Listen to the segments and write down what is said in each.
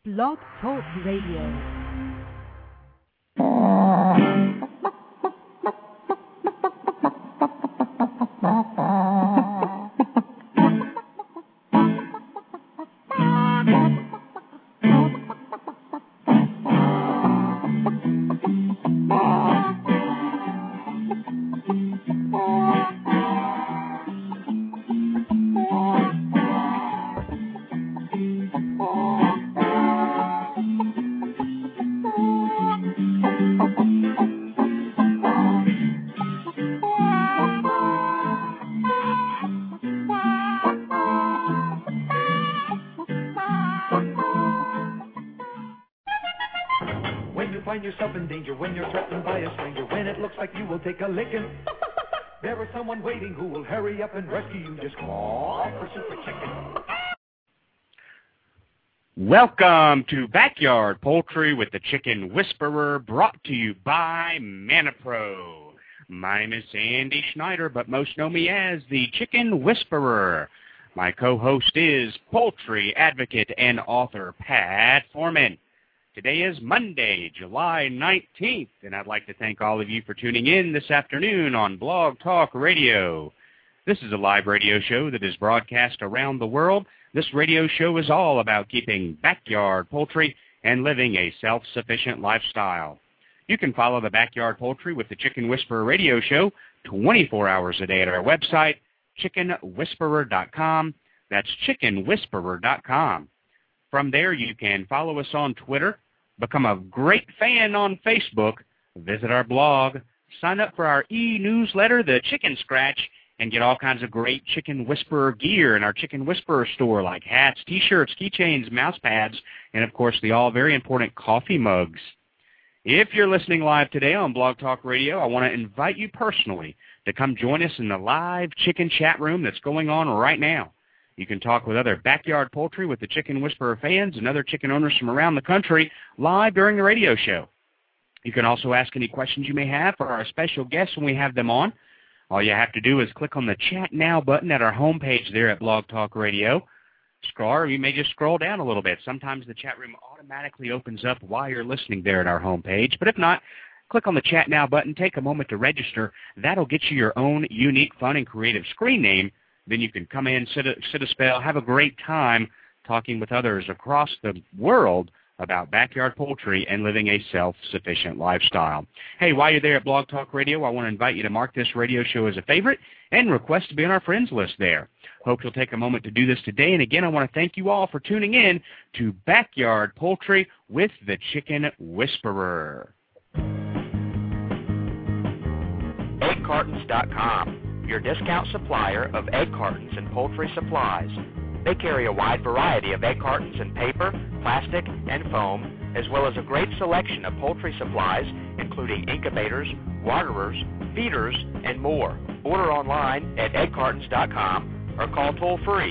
Blog Talk Radio. Take a licking. There is someone waiting who will hurry up and rescue you. Just call for Super Chicken. Welcome to Backyard Poultry with the Chicken Whisperer, brought to you by ManaPro. My name is Sandy Schneider, but most know me as the Chicken Whisperer. My co-host is poultry advocate and author Pat Foreman. Today is Monday, July 19th, and I'd like to thank all of you for tuning in this afternoon on Blog Talk Radio. This is a live radio show that is broadcast around the world. This radio show is all about keeping backyard poultry and living a self-sufficient lifestyle. You can follow the Backyard Poultry with the Chicken Whisperer radio show 24 hours a day at our website, chickenwhisperer.com. That's chickenwhisperer.com. From there, you can follow us on Twitter, become a great fan on Facebook, visit our blog, sign up for our e-newsletter, The Chicken Scratch, and get all kinds of great Chicken Whisperer gear in our Chicken Whisperer store, like hats, T-shirts, keychains, mouse pads, and, of course, the all very important coffee mugs. If you're listening live today on Blog Talk Radio, I want to invite you personally to come join us in the live chicken chat room that's going on right now. You can talk with other Backyard Poultry with the Chicken Whisperer fans and other chicken owners from around the country live during the radio show. You can also ask any questions you may have for our special guests when we have them on. All you have to do is click on the Chat Now button at our homepage there at Blog Talk Radio. Or you may just scroll down a little bit. Sometimes the chat room automatically opens up while you're listening there at our homepage. But if not, click on the Chat Now button, take a moment to register. That'll get you your own unique, fun, and creative screen name. Then you can come in, sit a spell, have a great time talking with others across the world about backyard poultry and living a self-sufficient lifestyle. Hey, while you're there at Blog Talk Radio, I want to invite you to mark this radio show as a favorite and request to be on our friends list there. Hope you'll take a moment to do this today. And again, I want to thank you all for tuning in to Backyard Poultry with the Chicken Whisperer. EggCartons.com, your discount supplier of egg cartons and poultry supplies. They carry a wide variety of egg cartons in paper, plastic, and foam, as well as a great selection of poultry supplies, including incubators, waterers, feeders, and more. Order online at eggcartons.com or call toll-free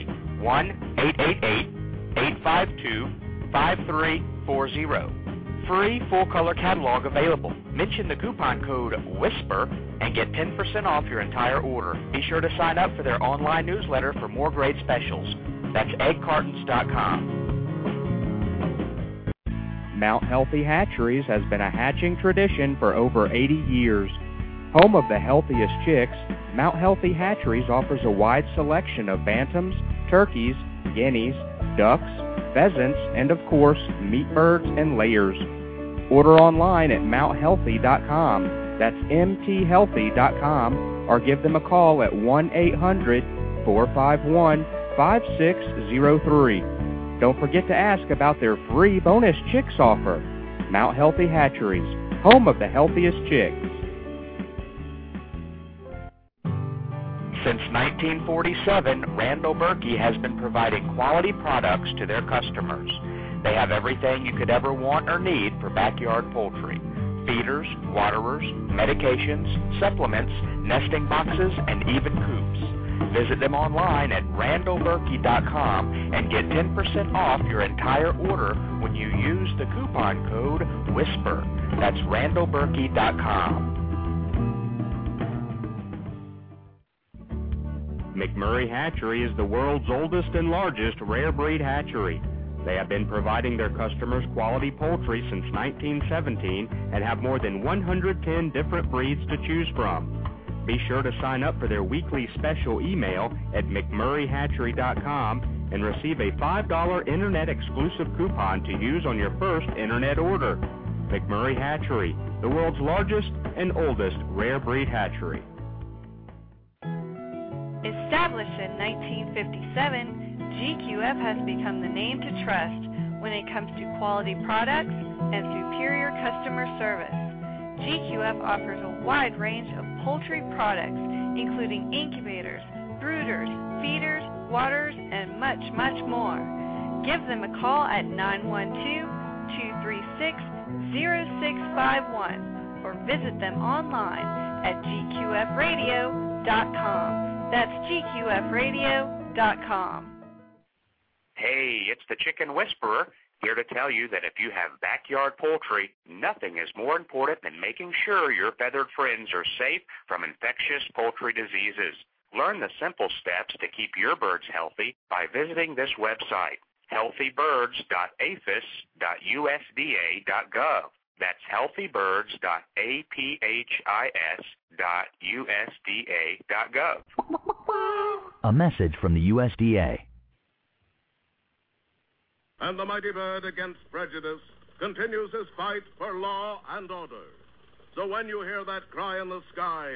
1-888-852-5340. Free full-color catalog available. Mention the coupon code WHISPER and get 10% off your entire order. Be sure to sign up for their online newsletter for more great specials. That's eggcartons.com. Mount Healthy Hatcheries has been a hatching tradition for over 80 years. Home of the healthiest chicks, Mount Healthy Hatcheries offers a wide selection of bantams, turkeys, guineas, ducks, pheasants, and of course, meat birds and layers. Order online at mounthealthy.com. That's mthealthy.com, or give them a call at 1-800-451-5603. Don't forget to ask about their free bonus chicks offer. Mount Healthy Hatcheries, home of the healthiest chicks. Since 1947, Randall Berkey has been providing quality products to their customers. They have everything you could ever want or need for backyard poultry: feeders, waterers, medications, supplements, nesting boxes, and even coops. Visit them online at randallberkey.com and get 10% off your entire order when you use the coupon code WHISPER. That's randallberkey.com. McMurray Hatchery is the world's oldest and largest rare breed hatchery. They have been providing their customers quality poultry since 1917 and have more than 110 different breeds to choose from. Be sure to sign up for their weekly special email at McMurrayHatchery.com and receive a $5 Internet exclusive coupon to use on your first Internet order. McMurray Hatchery, the world's largest and oldest rare breed hatchery. Established in 1957, GQF has become the name to trust when it comes to quality products and superior customer service. GQF offers a wide range of poultry products, including incubators, brooders, feeders, waters, and much, much more. Give them a call at 912-236-0651 or visit them online at gqfradio.com. That's gqfradio.com. Hey, it's the Chicken Whisperer, here to tell you that if you have backyard poultry, nothing is more important than making sure your feathered friends are safe from infectious poultry diseases. Learn the simple steps to keep your birds healthy by visiting this website, healthybirds.aphis.usda.gov. That's healthybirds.aphis.usda.gov. A message from the USDA. And the mighty bird against prejudice continues his fight for law and order. So when you hear that cry in the sky,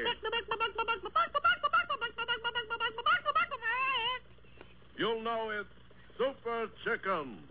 you'll know it's Super Chicken.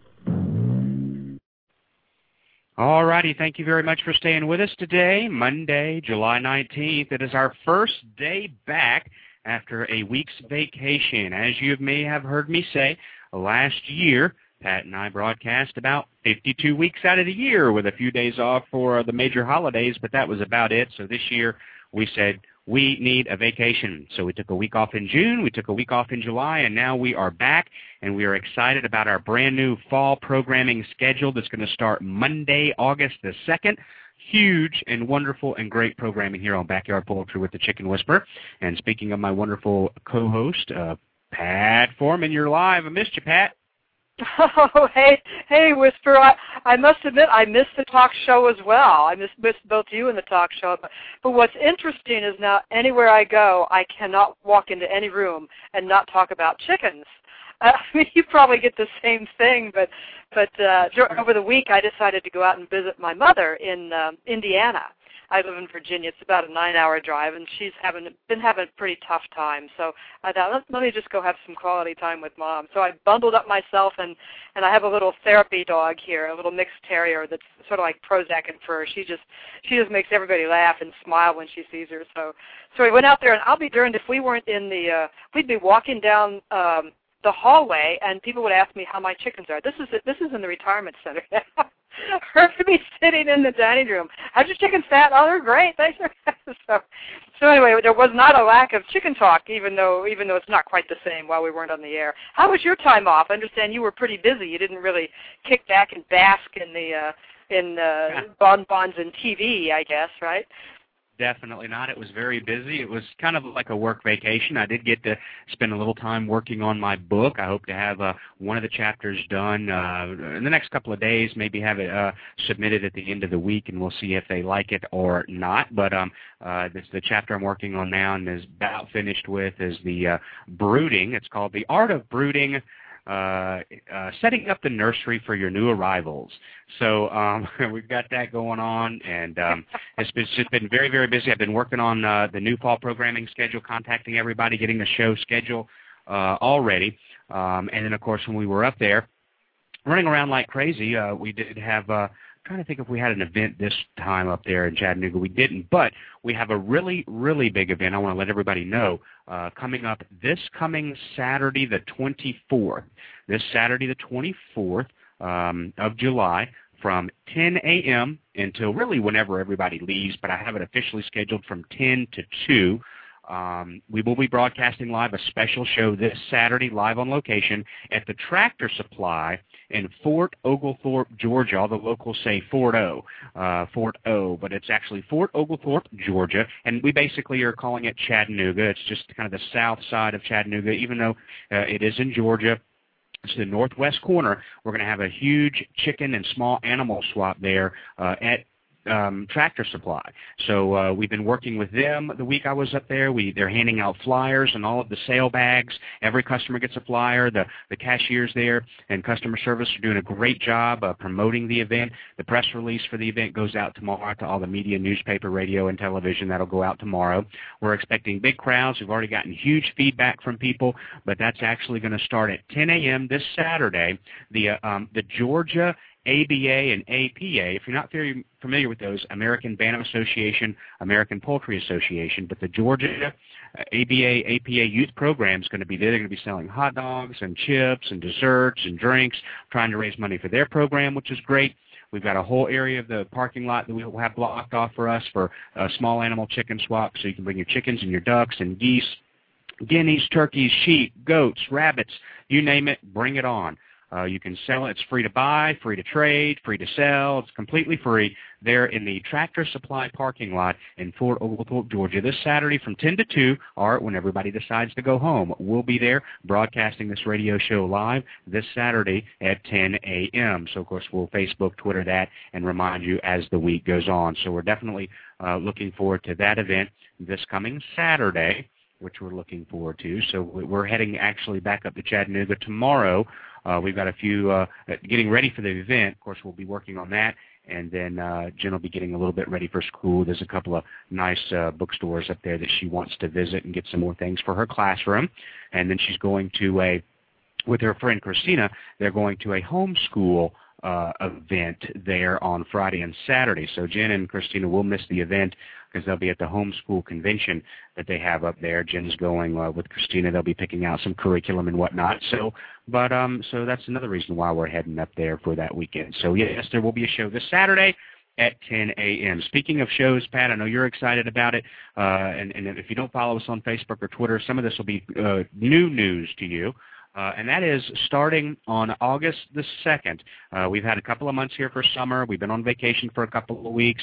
All righty, thank you very much for staying with us today, Monday, July 19th. It is our first day back after a week's vacation. As you may have heard me say, last year, Pat and I broadcast about 52 weeks out of the year with a few days off for the major holidays, but that was about it. So this year we said we need a vacation. So we took a week off in June, we took a week off in July, and now we are back, and we are excited about our brand new fall programming schedule that's going to start Monday, August the 2nd. Huge and wonderful and great programming here on Backyard Poultry with the Chicken Whisperer. And speaking of my wonderful co-host, Pat Foreman, you're live. I missed you, Pat. Oh, hey, Whisper. I must admit I missed the talk show as well. I missed both you and the talk show. But what's interesting is now anywhere I go, I cannot walk into any room and not talk about chickens. I mean, you probably get the same thing, but over the week I decided to go out and visit my mother in Indiana. I live in Virginia. It's about a 9-hour drive, and she's been having a pretty tough time. So I thought, let me just go have some quality time with Mom. So I bundled up myself, and I have a little therapy dog here, a little mixed terrier that's sort of like Prozac and fur. She just makes everybody laugh and smile when she sees her. So we went out there, and I'll be darned if we weren't we'd be walking down the hallway, and people would ask me how my chickens are. This is in the retirement center. Her to be sitting in the dining room. How's your chicken fat? Oh, they're great. Thanks. So anyway, there was not a lack of chicken talk, even though it's not quite the same while we weren't on the air. How was your time off? I understand you were pretty busy. You didn't really kick back and bask in bonbons and TV, I guess, right? Definitely not. It was very busy. It was kind of like a work vacation. I did get to spend a little time working on my book. I hope to have one of the chapters done in the next couple of days, maybe have it submitted at the end of the week, and we'll see if they like it or not. But the chapter I'm working on now and is about finished with is the brooding. It's called The Art of Brooding, setting up the nursery for your new arrivals. So we've got that going on, and it's just been very, very busy. I've been working on the new fall programming schedule, contacting everybody, getting the show schedule already. And then, of course, when we were up there running around like crazy, we did have trying to think if we had an event this time up there in Chattanooga. We didn't, but we have a really, really big event. I want to let everybody know coming up this coming Saturday the 24th. This Saturday the 24th of July from 10 a.m. until really whenever everybody leaves, but I have it officially scheduled from 10 to 2. We will be broadcasting live a special show this Saturday live on location at the Tractor Supply in Fort Oglethorpe, Georgia. All the locals say Fort O, but it's actually Fort Oglethorpe, Georgia, and we basically are calling it Chattanooga. It's just kind of the south side of Chattanooga, even though it is in Georgia. It's the northwest corner. We're going to have a huge chicken and small animal swap there at Tractor Supply. So we've been working with them the week I was up there. They're handing out flyers and all of the sale bags. Every customer gets a flyer. The cashiers there and customer service are doing a great job promoting the event. The press release for the event goes out tomorrow to all the media, newspaper, radio, and television. That'll go out tomorrow. We're expecting big crowds. We've already gotten huge feedback from people, but that's actually going to start at 10 a.m. this Saturday. The Georgia ABA and APA, if you're not very familiar with those, American Bantam Association, American Poultry Association, but the Georgia ABA, APA youth program is going to be there. They're going to be selling hot dogs and chips and desserts and drinks, trying to raise money for their program, which is great. We've got a whole area of the parking lot that we'll have blocked off for us for small animal chicken swap, so you can bring your chickens and your ducks and geese, guineas, turkeys, sheep, goats, rabbits, you name it, bring it on. You can sell it. It's free to buy, free to trade, free to sell. It's completely free there in the Tractor Supply parking lot in Fort Oglethorpe, Georgia, this Saturday from 10 to 2, or when everybody decides to go home. We'll be there broadcasting this radio show live this Saturday at 10 a.m. So, of course, we'll Facebook, Twitter that, and remind you as the week goes on. So we're definitely looking forward to that event this coming Saturday, which we're looking forward to. So we're heading actually back up to Chattanooga tomorrow. We've got a few getting ready for the event. Of course, we'll be working on that. And then Jen will be getting a little bit ready for school. There's a couple of nice bookstores up there that she wants to visit and get some more things for her classroom. And then she's going to with her friend Christina, they're going to a homeschool event there on Friday and Saturday. So Jen and Christina will miss the event because they'll be at the homeschool convention that they have up there. Jen's going with Christina. They'll be picking out some curriculum and whatnot. So that's another reason why we're heading up there for that weekend. So, yes, there will be a show this Saturday at 10 a.m. Speaking of shows, Pat, I know you're excited about it. And if you don't follow us on Facebook or Twitter, some of this will be new news to you. And that is starting on August the 2nd. We've had a couple of months here for summer. We've been on vacation for a couple of weeks,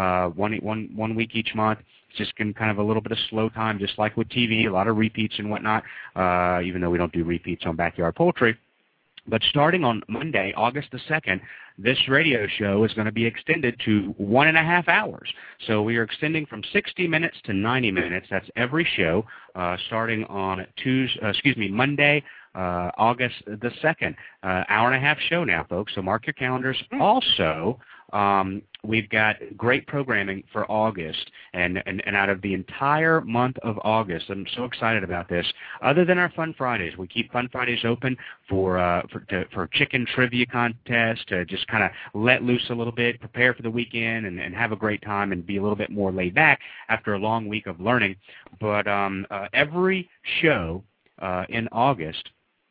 one week each month. It's just been kind of a little bit of slow time, just like with TV, a lot of repeats and whatnot, even though we don't do repeats on Backyard Poultry. But starting on Monday, August the 2nd, this radio show is going to be extended to 1.5 hours. So we are extending from 60 minutes to 90 minutes. That's every show, starting on Monday, August the 2nd. Hour-and-a-half show now, folks, so mark your calendars. Also, we've got great programming for August, and out of the entire month of August, I'm so excited about this. Other than our Fun Fridays, we keep Fun Fridays open for chicken trivia contest, to just kind of let loose a little bit, prepare for the weekend, and have a great time and be a little bit more laid back after a long week of learning. But every show in August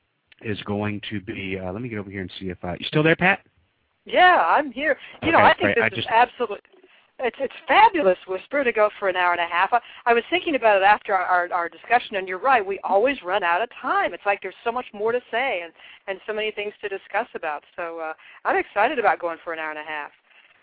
is going to be, let me get over here and see if you still there, Pat? Yeah, I'm here. You know, I think great. this is absolutely, it's fabulous, Whisper, to go for an hour and a half. I was thinking about it after our discussion, and you're right, we always run out of time. It's like there's so much more to say and so many things to discuss about. So I'm excited about going for an hour and a half.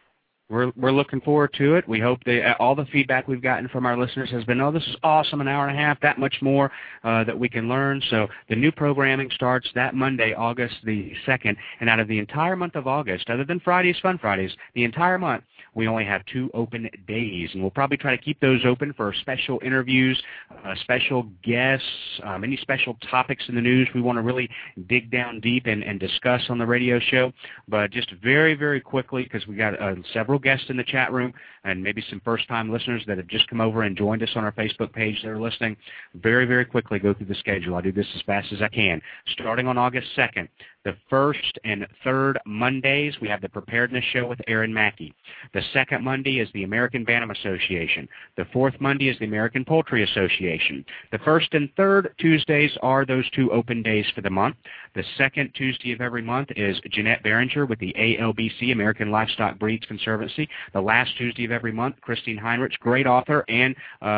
We're looking forward to it. We hope all the feedback we've gotten from our listeners has been, this is awesome, an hour and a half, that much more that we can learn. So the new programming starts that Monday, August the 2nd, and out of the entire month of August, other than Fridays, Fun Fridays, the entire month, we only have 2 open days, and we'll probably try to keep those open for special interviews, special guests, any special topics in the news we want to really dig down deep and discuss on the radio show. But just very, very quickly, because we got several guests in the chat room and maybe some first-time listeners that have just come over and joined us on our Facebook page that are listening, very, very quickly go through the schedule. I'll do this as fast as I can. Starting on August 2nd, the first and third Mondays, we have the Preparedness Show with Aaron Mackey. The second Monday is the American Bantam Association. The fourth Monday is the American Poultry Association. The first and third Tuesdays are those 2 open days for the month. The second Tuesday of every month is Jeanette Behringer with the ALBC, American Livestock Breeds Conservancy. The last Tuesday of every month, Christine Heinrich, great author, and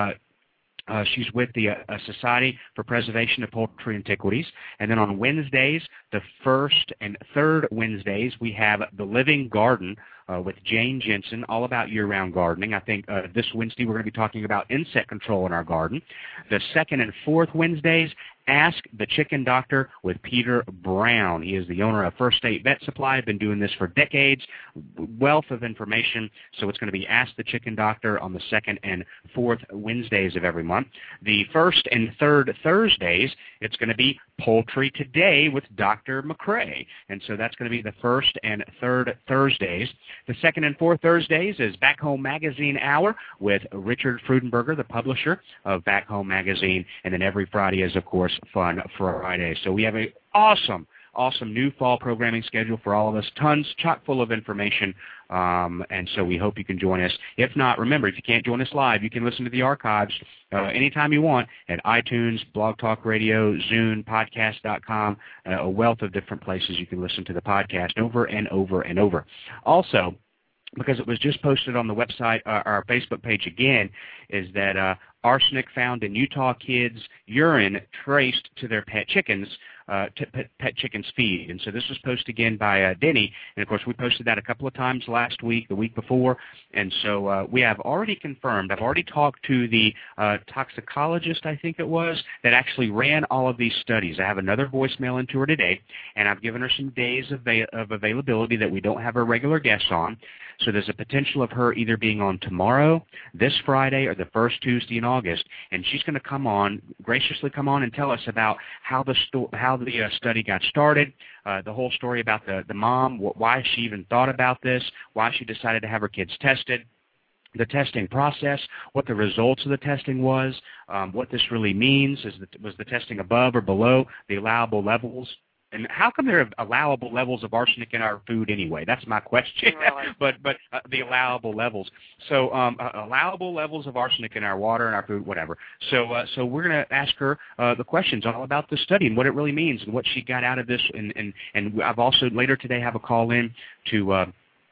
she's with the Society for Preservation of Poultry Antiquities. And then on Wednesdays, the first and third Wednesdays, we have The Living Garden with Jane Jensen, all about year-round gardening. I think this Wednesday we're going to be talking about insect control in our garden. The second and fourth Wednesdays, Ask the Chicken Doctor with Peter Brown. He is the owner of First State Vet Supply. I've been doing this for decades. Wealth of information. So it's going to be Ask the Chicken Doctor on the 2nd and 4th Wednesdays of every month. The 1st and 3rd Thursdays, it's going to be Poultry Today with Dr. McCrae. And so that's going to be the 1st and 3rd Thursdays. The 2nd and 4th Thursdays is Back Home Magazine Hour with Richard Freudenberger, the publisher of Back Home Magazine. And then every Friday is, of course, Fun Friday. So we have an awesome new fall programming schedule for all of us, tons, chock full of information, and so we hope you can join us. If not, remember, if you can't join us live, you can listen to the archives anytime you want at iTunes, Blog Talk Radio, Zune, Podcast.com, a wealth of different places you can listen to the podcast over and over and over. Also, because it was just posted on the website, our Facebook page again, is that arsenic found in Utah kids' urine traced to their pet chickens, pet chickens' feed. And so this was posted again by Denny. And, of course, we posted that a couple of times last week, the week before. And so we have already confirmed, I've already talked to the toxicologist, I think it was, that actually ran all of these studies. I have another voicemail into her today, and I've given her some days of availability that we don't have our regular guests on. So there's a potential of her either being on tomorrow, this Friday, or the first Tuesday in August, and she's going to graciously come on and tell us about how the study got started, the whole story about the mom, why she even thought about this, why she decided to have her kids tested, the testing process, what the results of the testing was, what this really means, was the testing above or below the allowable levels. And how come there are allowable levels of arsenic in our food anyway? That's my question. Really? but the allowable levels. So allowable levels of arsenic in our water and our food, whatever. So we're going to ask her the questions all about the study and what it really means and what she got out of this. And I've also later today have a call in to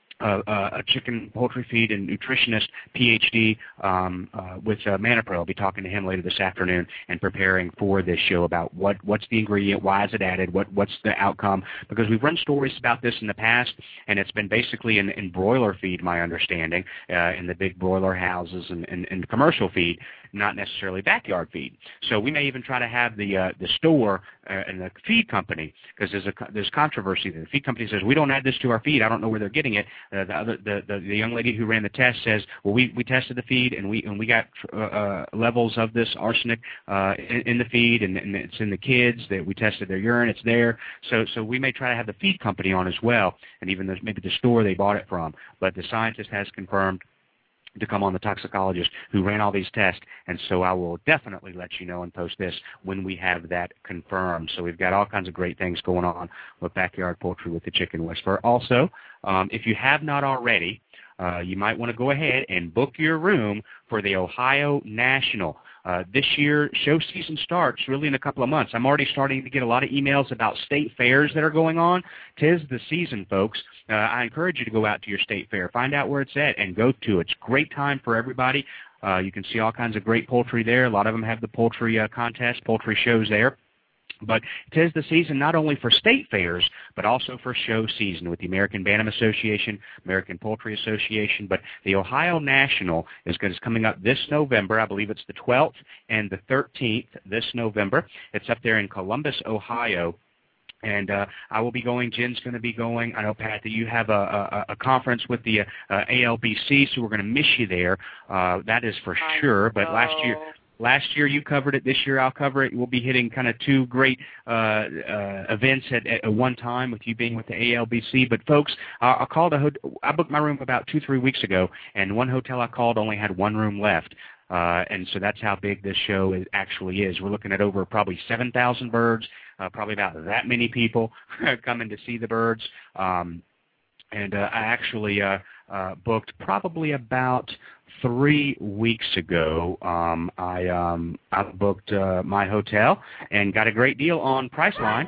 a chicken poultry feed and nutritionist, PhD, with Manipro. I'll be talking to him later this afternoon and preparing for this show about what's the ingredient, why is it added, what's the outcome, because we've run stories about this in the past, and it's been basically in broiler feed, my understanding, in the big broiler houses and commercial feed, not necessarily backyard feed. So we may even try to have the store and the feed company, because there's controversy there. The feed company says, we don't add this to our feed. I don't know where they're getting it. The young lady who ran the test says, well, we tested the feed and we got levels of this arsenic in the feed, and it's in the kids. That we tested their urine, it's there. So we may try to have the feed company on as well, and even maybe the store they bought it from. But the scientist has confirmed to come on, the toxicologist who ran all these tests, and so I will definitely let you know and post this when we have that confirmed. So we've got all kinds of great things going on with Backyard Poultry with the Chicken Whisperer. Also, if you have not already, you might want to go ahead and book your room for the Ohio National. This year, show season starts really in a couple of months. I'm already starting to get a lot of emails about state fairs that are going on. 'Tis the season, folks. I encourage you to go out to your state fair. Find out where it's at and go to it. It's a great time for everybody. You can see all kinds of great poultry there. A lot of them have the poultry contests, poultry shows there. But 'tis the season not only for state fairs, but also for show season with the American Bantam Association, American Poultry Association. But the Ohio National is coming up this November. I believe it's the 12th and the 13th this November. It's up there in Columbus, Ohio. And I will be going. Jen's going to be going. I know, Pat, that you have a conference with the ALBC, so we're going to miss you there. That is for sure. But last year you covered it. This year I'll cover it. We'll be hitting kind of two great events at one time, with you being with the ALBC. But, folks, I booked my room about 2-3 weeks ago, and one hotel I called only had one room left. And so that's how big this show actually is. We're looking at over probably 7,000 birds, probably about that many people coming to see the birds. And I actually booked probably about 3 weeks ago. I booked my hotel and got a great deal on Priceline.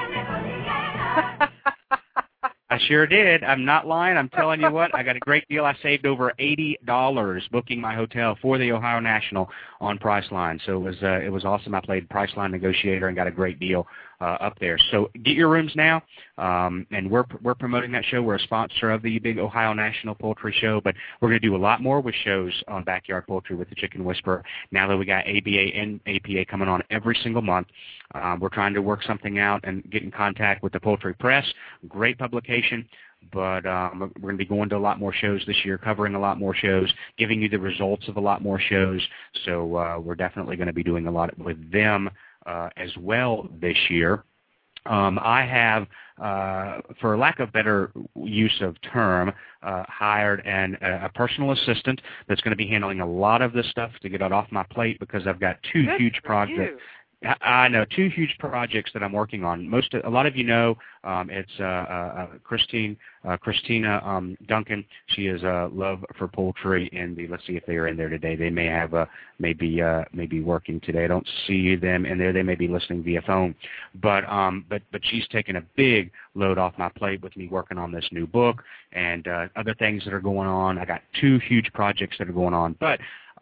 I sure did. I'm not lying. I'm telling you what, I got a great deal. I saved over $80 booking my hotel for the Ohio National on Priceline. So it was awesome. I played Priceline negotiator and got a great deal up there. So get your rooms now, and we're promoting that show. We're a sponsor of the big Ohio National Poultry Show, but we're going to do a lot more with shows on Backyard Poultry with the Chicken Whisperer now that we got ABA and APA coming on every single month. We're trying to work something out and get in contact with the Poultry Press. Great publication. But we're going to be going to a lot more shows this year, covering a lot more shows, giving you the results of a lot more shows. So we're definitely going to be doing a lot with them as well this year. I have, for lack of better use of term, hired a personal assistant that's going to be handling a lot of this stuff to get it off my plate because I've got two huge projects. I know, two huge projects that I'm working on. A lot of you know, it's Christina Duncan. She is Love for Poultry in the. Let's see if they are in there today. They may have maybe working today. I don't see them in there. They may be listening via phone, but she's taken a big load off my plate with me working on this new book and other things that are going on. I got two huge projects that are going on, but.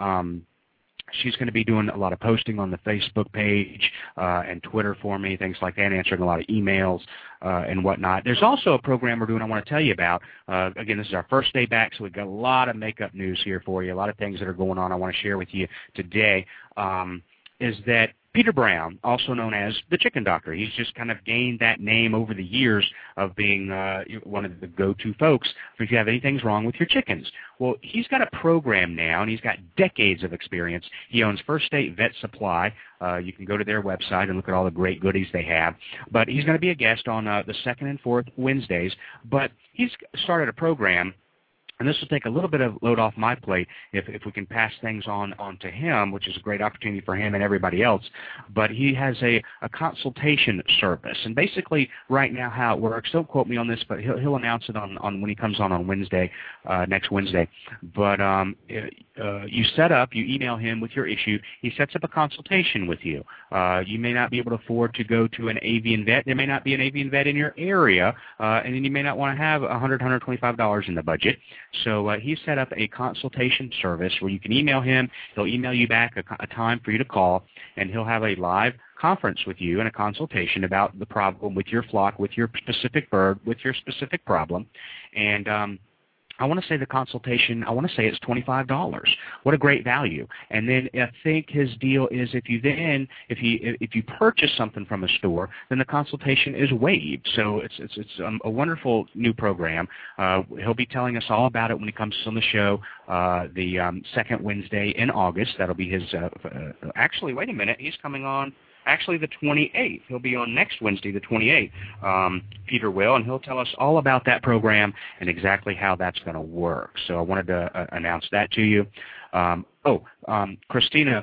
She's going to be doing a lot of posting on the Facebook page and Twitter for me, things like that, answering a lot of emails and whatnot. There's also a program we're doing I want to tell you about. Again, this is our first day back, so we've got a lot of makeup news here for you, a lot of things that are going on I want to share with you today, is that Peter Brown, also known as the Chicken Doctor, he's just kind of gained that name over the years of being one of the go-to folks for if you have anything's wrong with your chickens. Well, he's got a program now, and he's got decades of experience. He owns First State Vet Supply. You can go to their website and look at all the great goodies they have. But he's going to be a guest on the second and fourth Wednesdays. But he's started a program. And this will take a little bit of load off my plate if we can pass things on to him, which is a great opportunity for him and everybody else. But he has a consultation service. And basically right now how it works, don't quote me on this, but he'll announce it on when he comes on Wednesday, next Wednesday. But you email him with your issue. He sets up a consultation with you. You may not be able to afford to go to an avian vet. There may not be an avian vet in your area, and then you may not want to have $125 in the budget. So he set up a consultation service where you can email him. He'll email you back a time for you to call, and he'll have a live conference with you and a consultation about the problem with your flock, with your specific bird, with your specific problem. And I want to say the consultation, it's $25. What a great value. And then I think his deal is if you purchase something from a store, then the consultation is waived. So it's a wonderful new program. He'll be telling us all about it when he comes on the show the second Wednesday in August. That'll be his, actually, wait a minute, he's coming on. Actually, the 28th. He'll be on next Wednesday, the 28th, Peter will, and he'll tell us all about that program and exactly how that's going to work. So I wanted to announce that to you. Christina,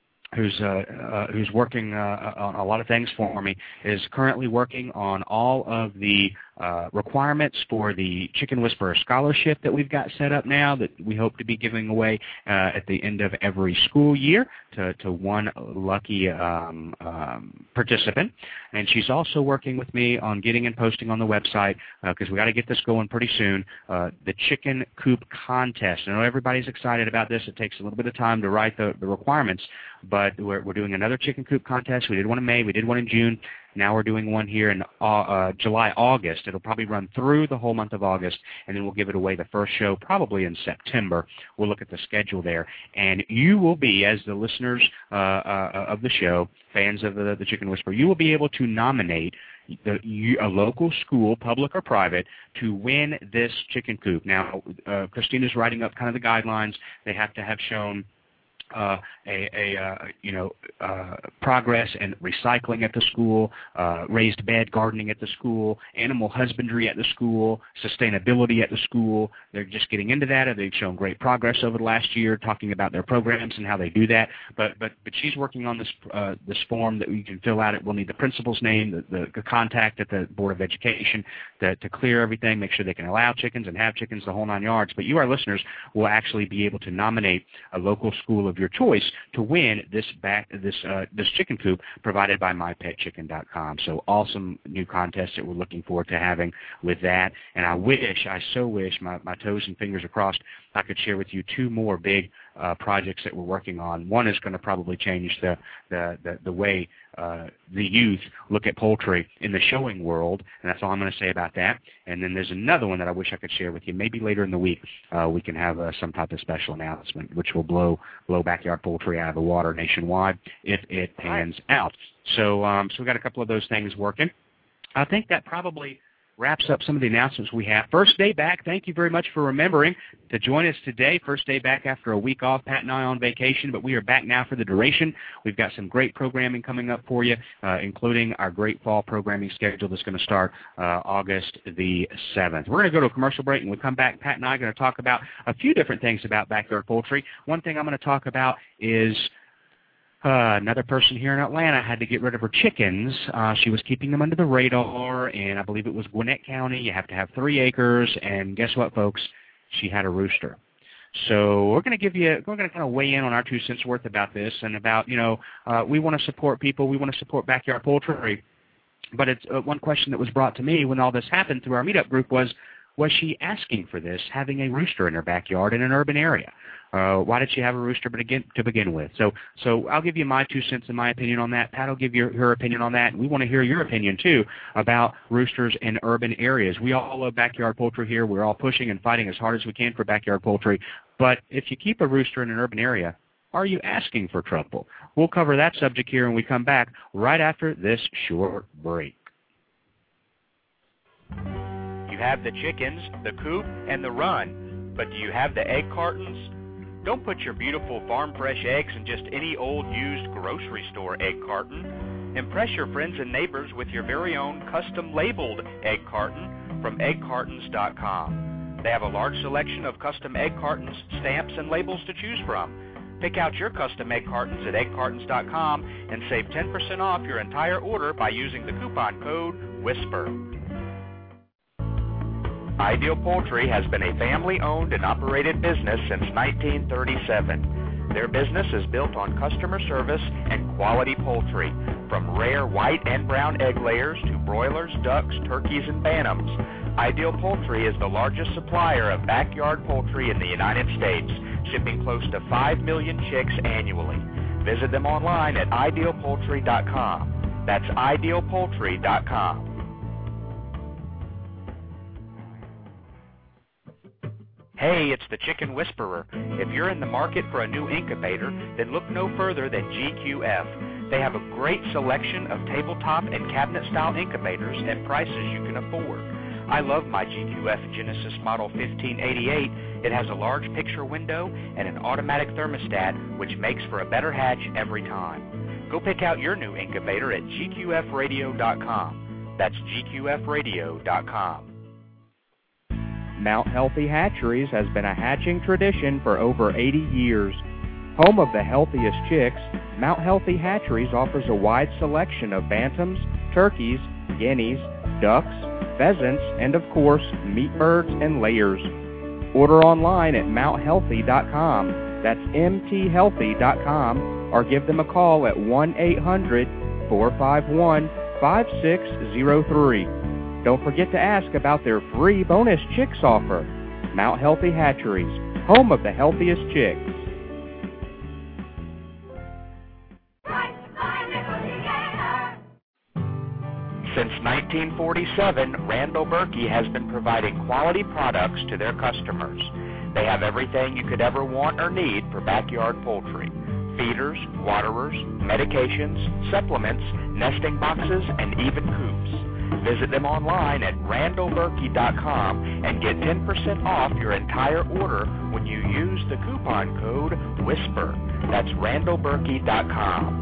who's working on a lot of things for me, is currently working on all of the requirements for the Chicken Whisperer Scholarship that we've got set up now that we hope to be giving away at the end of every school year to one lucky participant. And she's also working with me on getting and posting on the website because we got to get this going pretty soon, the Chicken Coop Contest. I know everybody's excited about this. It takes a little bit of time to write the requirements, but we're doing another Chicken Coop Contest. We did one in May. We did one in June. Now we're doing one here in July, August. It'll probably run through the whole month of August, and then we'll give it away the first show probably in September. We'll look at the schedule there. And you will be, as the listeners of the show, fans of the Chicken Whisperer, you will be able to nominate a local school, public or private, to win this chicken coop. Now, Christina's writing up kind of the guidelines. They have to have shown progress and recycling at the school, raised bed gardening at the school, animal husbandry at the school, sustainability at the school. They're just getting into that, and they've shown great progress over the last year, talking about their programs and how they do that. But she's working on this form that you can fill out. It will need the principal's name, the contact at the Board of Education to clear everything, make sure they can allow chickens and have chickens, the whole 9 yards. But you, our listeners, will actually be able to nominate a local school of of your choice to win this chicken coop provided by MyPetChicken.com. So awesome new contest that we're looking forward to having with that. And I so wish, my toes and fingers are crossed, I could share with you two more big projects that we're working on. One is going to probably change the way the youth look at poultry in the showing world, and that's all I'm going to say about that. And then there's another one that I wish I could share with you. Maybe later in the week we can have some type of special announcement, which will blow backyard poultry out of the water nationwide if it pans out. So we've got a couple of those things working. I think that probably wraps up some of the announcements we have. First day back, thank you very much for remembering to join us today. First day back after a week off, Pat and I on vacation, but we are back now for the duration. We've got some great programming coming up for you, including our great fall programming schedule that's going to start August the 7th. We're going to go to a commercial break, and when we come back, Pat and I are going to talk about a few different things about backyard poultry. One thing I'm going to talk about is another person here in Atlanta had to get rid of her chickens. She was keeping them under the radar, and I believe it was Gwinnett County. You have to have 3 acres, and guess what, folks? She had a rooster. So we're going to kind of weigh in on our 2 cents worth about this and about, we want to support people. We want to support backyard poultry. But it's one question that was brought to me when all this happened through our meetup group was she asking for this, having a rooster in her backyard in an urban area? Why did she have a rooster to begin with? So I'll give you my 2 cents and my opinion on that. Pat will give you her opinion on that. And we want to hear your opinion, too, about roosters in urban areas. We all love backyard poultry here. We're all pushing and fighting as hard as we can for backyard poultry. But if you keep a rooster in an urban area, are you asking for trouble? We'll cover that subject here when we come back right after this short break. You have the chickens, the coop, and the run, but do you have the egg cartons? Don't put your beautiful farm fresh eggs in just any old used grocery store egg carton. Impress your friends and neighbors with your very own custom labeled egg carton from eggcartons.com. They have a large selection of custom egg cartons, stamps, and labels to choose from. Pick out your custom egg cartons at eggcartons.com and save 10% off your entire order by using the coupon code WHISPER. Ideal Poultry has been a family-owned and operated business since 1937. Their business is built on customer service and quality poultry, from rare white and brown egg layers to broilers, ducks, turkeys, and bantams. Ideal Poultry is the largest supplier of backyard poultry in the United States, shipping close to 5 million chicks annually. Visit them online at idealpoultry.com. That's idealpoultry.com. Hey, it's the Chicken Whisperer. If you're in the market for a new incubator, then look no further than GQF. They have a great selection of tabletop and cabinet-style incubators at prices you can afford. I love my GQF Genesis Model 1588. It has a large picture window and an automatic thermostat, which makes for a better hatch every time. Go pick out your new incubator at GQFradio.com. That's GQFradio.com. Mount Healthy Hatcheries has been a hatching tradition for over 80 years. Home of the healthiest chicks, Mount Healthy Hatcheries offers a wide selection of bantams, turkeys, guineas, ducks, pheasants, and of course, meat birds and layers. Order online at mounthealthy.com. That's mthealthy.com, or give them a call at 1-800-451-5603. Don't forget to ask about their free bonus chicks offer. Mount Healthy Hatcheries, home of the healthiest chicks. Since 1947, Randall Berkey has been providing quality products to their customers. They have everything you could ever want or need for backyard poultry: feeders, waterers, medications, supplements, nesting boxes, and even coops. Visit them online at randallberkey.com and get 10% off your entire order when you use the coupon code WHISPER. That's randallberkey.com.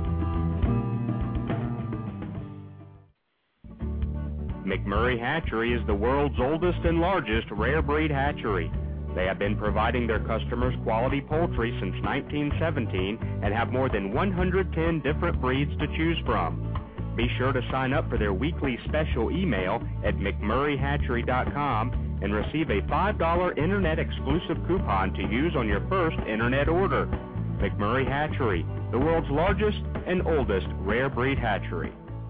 McMurray Hatchery is the world's oldest and largest rare breed hatchery. They have been providing their customers quality poultry since 1917 and have more than 110 different breeds to choose from. Be sure to sign up for their weekly special email at McMurrayHatchery.com and receive a $5 internet exclusive coupon to use on your first internet order. McMurray Hatchery, the world's largest and oldest rare breed hatchery.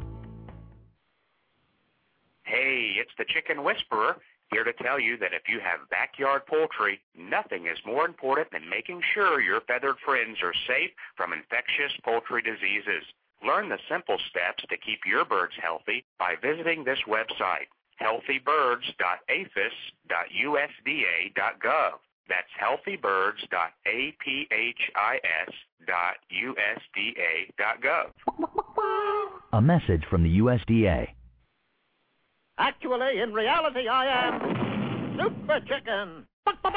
Hey, it's the Chicken Whisperer, here to tell you that if you have backyard poultry, nothing is more important than making sure your feathered friends are safe from infectious poultry diseases. Learn the simple steps to keep your birds healthy by visiting this website, healthybirds.aphis.usda.gov. That's healthybirds.aphis.usda.gov. A message from the USDA. Actually, in reality, I am Super Chicken.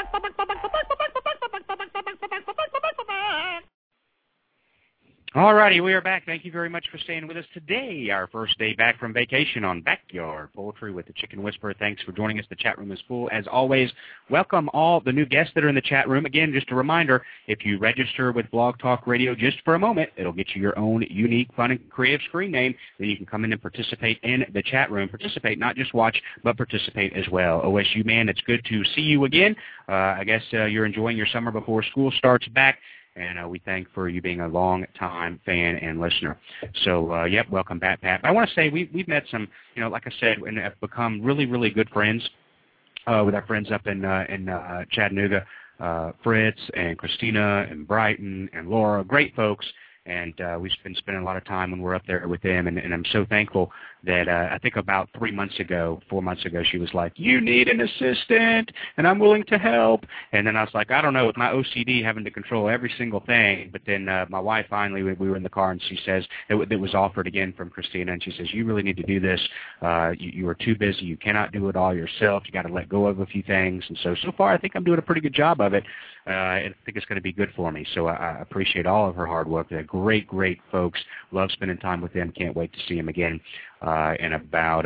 All righty, we are back. Thank you very much for staying with us today, our first day back from vacation on Backyard Poultry with the Chicken Whisperer. Thanks for joining us. The chat room is full, as always. Welcome all the new guests that are in the chat room. Again, just a reminder, if you register with Blog Talk Radio just for a moment, it'll get you your own unique, fun, and creative screen name. Then you can come in and participate in the chat room. Participate, not just watch, but participate as well. OSU man, it's good to see you again. I guess you're enjoying your summer before school starts back. And we thank for you being a long-time fan and listener. So, yep, welcome back, Pat. I want to say we've met some, like I said, and have become really, really good friends with our friends up in Chattanooga, Fritz and Christina and Brighton and Laura, great folks. And we've been spending a lot of time when we're up there with them. And I'm so thankful that I think about 4 months ago, she was like, you need an assistant, and I'm willing to help. And then I was like, I don't know, with my OCD having to control every single thing. But then my wife finally, we were in the car, and she says, it was offered again from Christina, and she says, you really need to do this. You are too busy. You cannot do it all yourself. You got to let go of a few things. And so far, I think I'm doing a pretty good job of it. I think it's going to be good for me. So I appreciate all of her hard work. They're great, great folks. Love spending time with them. Can't wait to see them again in about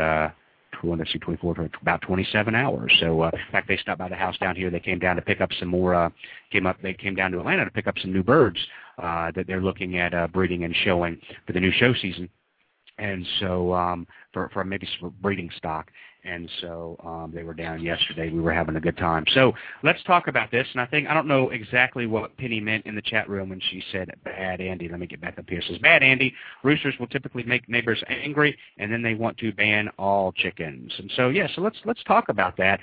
27 hours. So in fact, they stopped by the house down here. They came down to pick up some more. They came down to Atlanta to pick up some new birds that they're looking at breeding and showing for the new show season. And so for maybe some breeding stock. And so they were down yesterday. We were having a good time. So let's talk about this. And I don't know exactly what Penny meant in the chat room when she said bad Andy. Let me get back up here. It says, bad Andy, roosters will typically make neighbors angry, and then they want to ban all chickens. And so, so let's talk about that.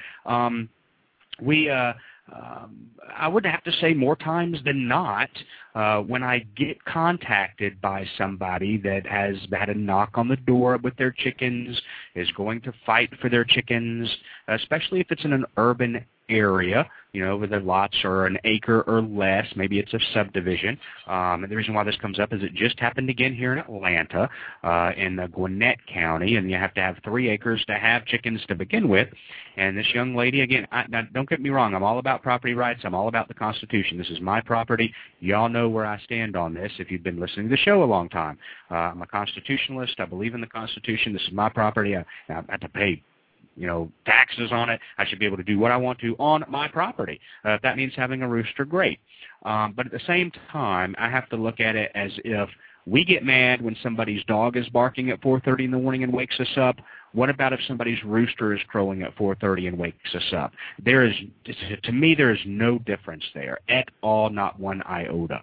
I would have to say more times than not, when I get contacted by somebody that has had a knock on the door with their chickens, is going to fight for their chickens, especially if it's in an urban area, where the lots are an acre or less. Maybe it's a subdivision. And the reason why this comes up is it just happened again here in Atlanta, in the Gwinnett County, and you have to have 3 acres to have chickens to begin with. And this young lady, again, now don't get me wrong, I'm all about property rights. I'm all about the Constitution. This is my property. Y'all know where I stand on this if you've been listening to the show a long time. I'm a constitutionalist. I believe in the Constitution. This is my property. I have to pay taxes on it. I should be able to do what I want to on my property. If that means having a rooster, great. But at the same time, I have to look at it as if we get mad when somebody's dog is barking at 4:30 in the morning and wakes us up. What about if somebody's rooster is crowing at 4:30 and wakes us up? To me, there is no difference there at all, not one iota.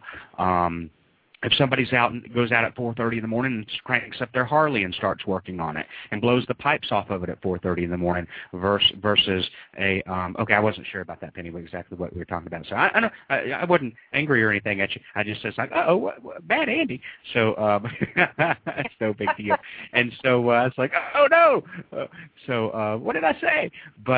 If somebody's goes out at 4:30 in the morning and cranks up their Harley and starts working on it and blows the pipes off of it at 4:30 in the morning versus a I wasn't sure about that, Penny, exactly what we were talking about. So I wasn't angry or anything at you. I just said bad Andy. So it's no big deal. And so it's like, oh no. So what did I say? But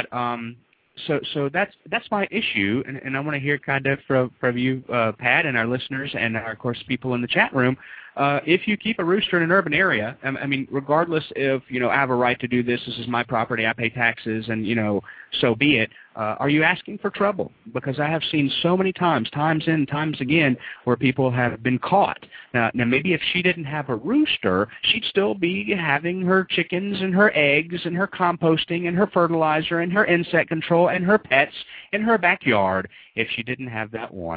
So that's my issue, and I want to hear kind of from you, Pat, and our listeners, and of course people in the chat room. If you keep a rooster in an urban area, I mean, regardless if I have a right to do this, this is my property, I pay taxes, and so be it. Are you asking for trouble? Because I have seen so many times in, times again, where people have been caught. Now maybe if she didn't have a rooster, she'd still be having her chickens and her eggs and her composting and her fertilizer and her insect control and her pets in her backyard if she didn't have that one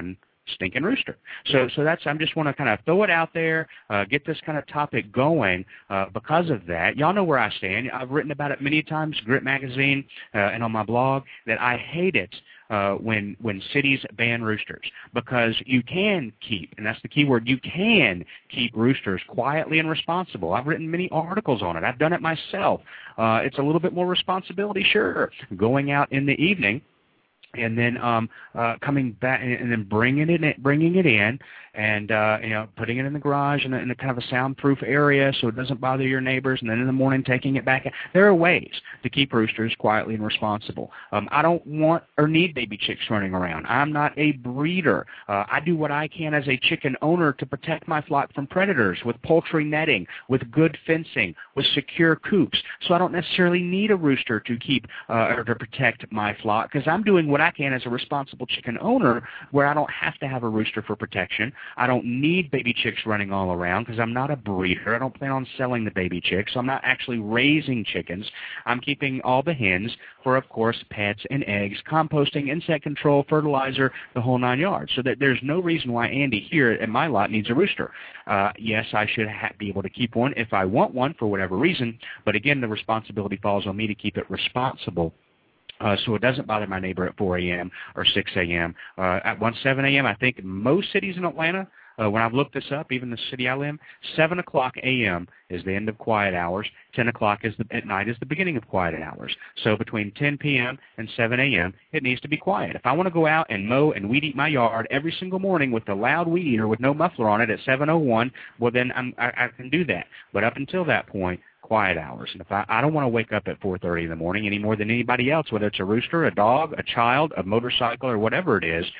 stinking rooster. So that's, I just want to kind of throw it out there, get this kind of topic going because of that. Y'all know where I stand. I've written about it many times, Grit Magazine and on my blog, that I hate it when cities ban roosters, because you can keep, and that's the key word, you can keep roosters quietly and responsible. I've written many articles on it. I've done it myself. It's a little bit more responsibility, sure, going out in the evening and then coming back and then bringing it in and putting it in the garage in a kind of a soundproof area so it doesn't bother your neighbors, and then in the morning taking it back. There are ways to keep roosters quietly and responsible. I don't want or need baby chicks running around. I'm not a breeder. I do what I can as a chicken owner to protect my flock from predators with poultry netting, with good fencing, with secure coops. So I don't necessarily need a rooster to keep or to protect my flock, because I'm doing what I can as a responsible chicken owner, where I don't have to have a rooster for protection. I don't need baby chicks running all around because I'm not a breeder. I don't plan on selling the baby chicks, so I'm not actually raising chickens. I'm keeping all the hens for, of course, pets and eggs, composting, insect control, fertilizer, the whole 9 yards. So that there's no reason why Andy here at my lot needs a rooster. Yes, I should be able to keep one if I want one for whatever reason, but again, the responsibility falls on me to keep it responsible. So it doesn't bother my neighbor at 4 a.m. or 6 a.m. At 7 a.m., I think most cities in Atlanta, when I've looked this up, even the city I live in, 7 o'clock a.m. is the end of quiet hours. 10 o'clock at night is the beginning of quiet hours. So between 10 p.m. and 7 a.m., it needs to be quiet. If I want to go out and mow and weed eat my yard every single morning with a loud weed eater with no muffler on it at 7:01, well, then I can do that. But up until that point, quiet hours. And if I don't want to wake up at 4:30 in the morning any more than anybody else, whether it's a rooster, a dog, a child, a motorcycle, or whatever it is.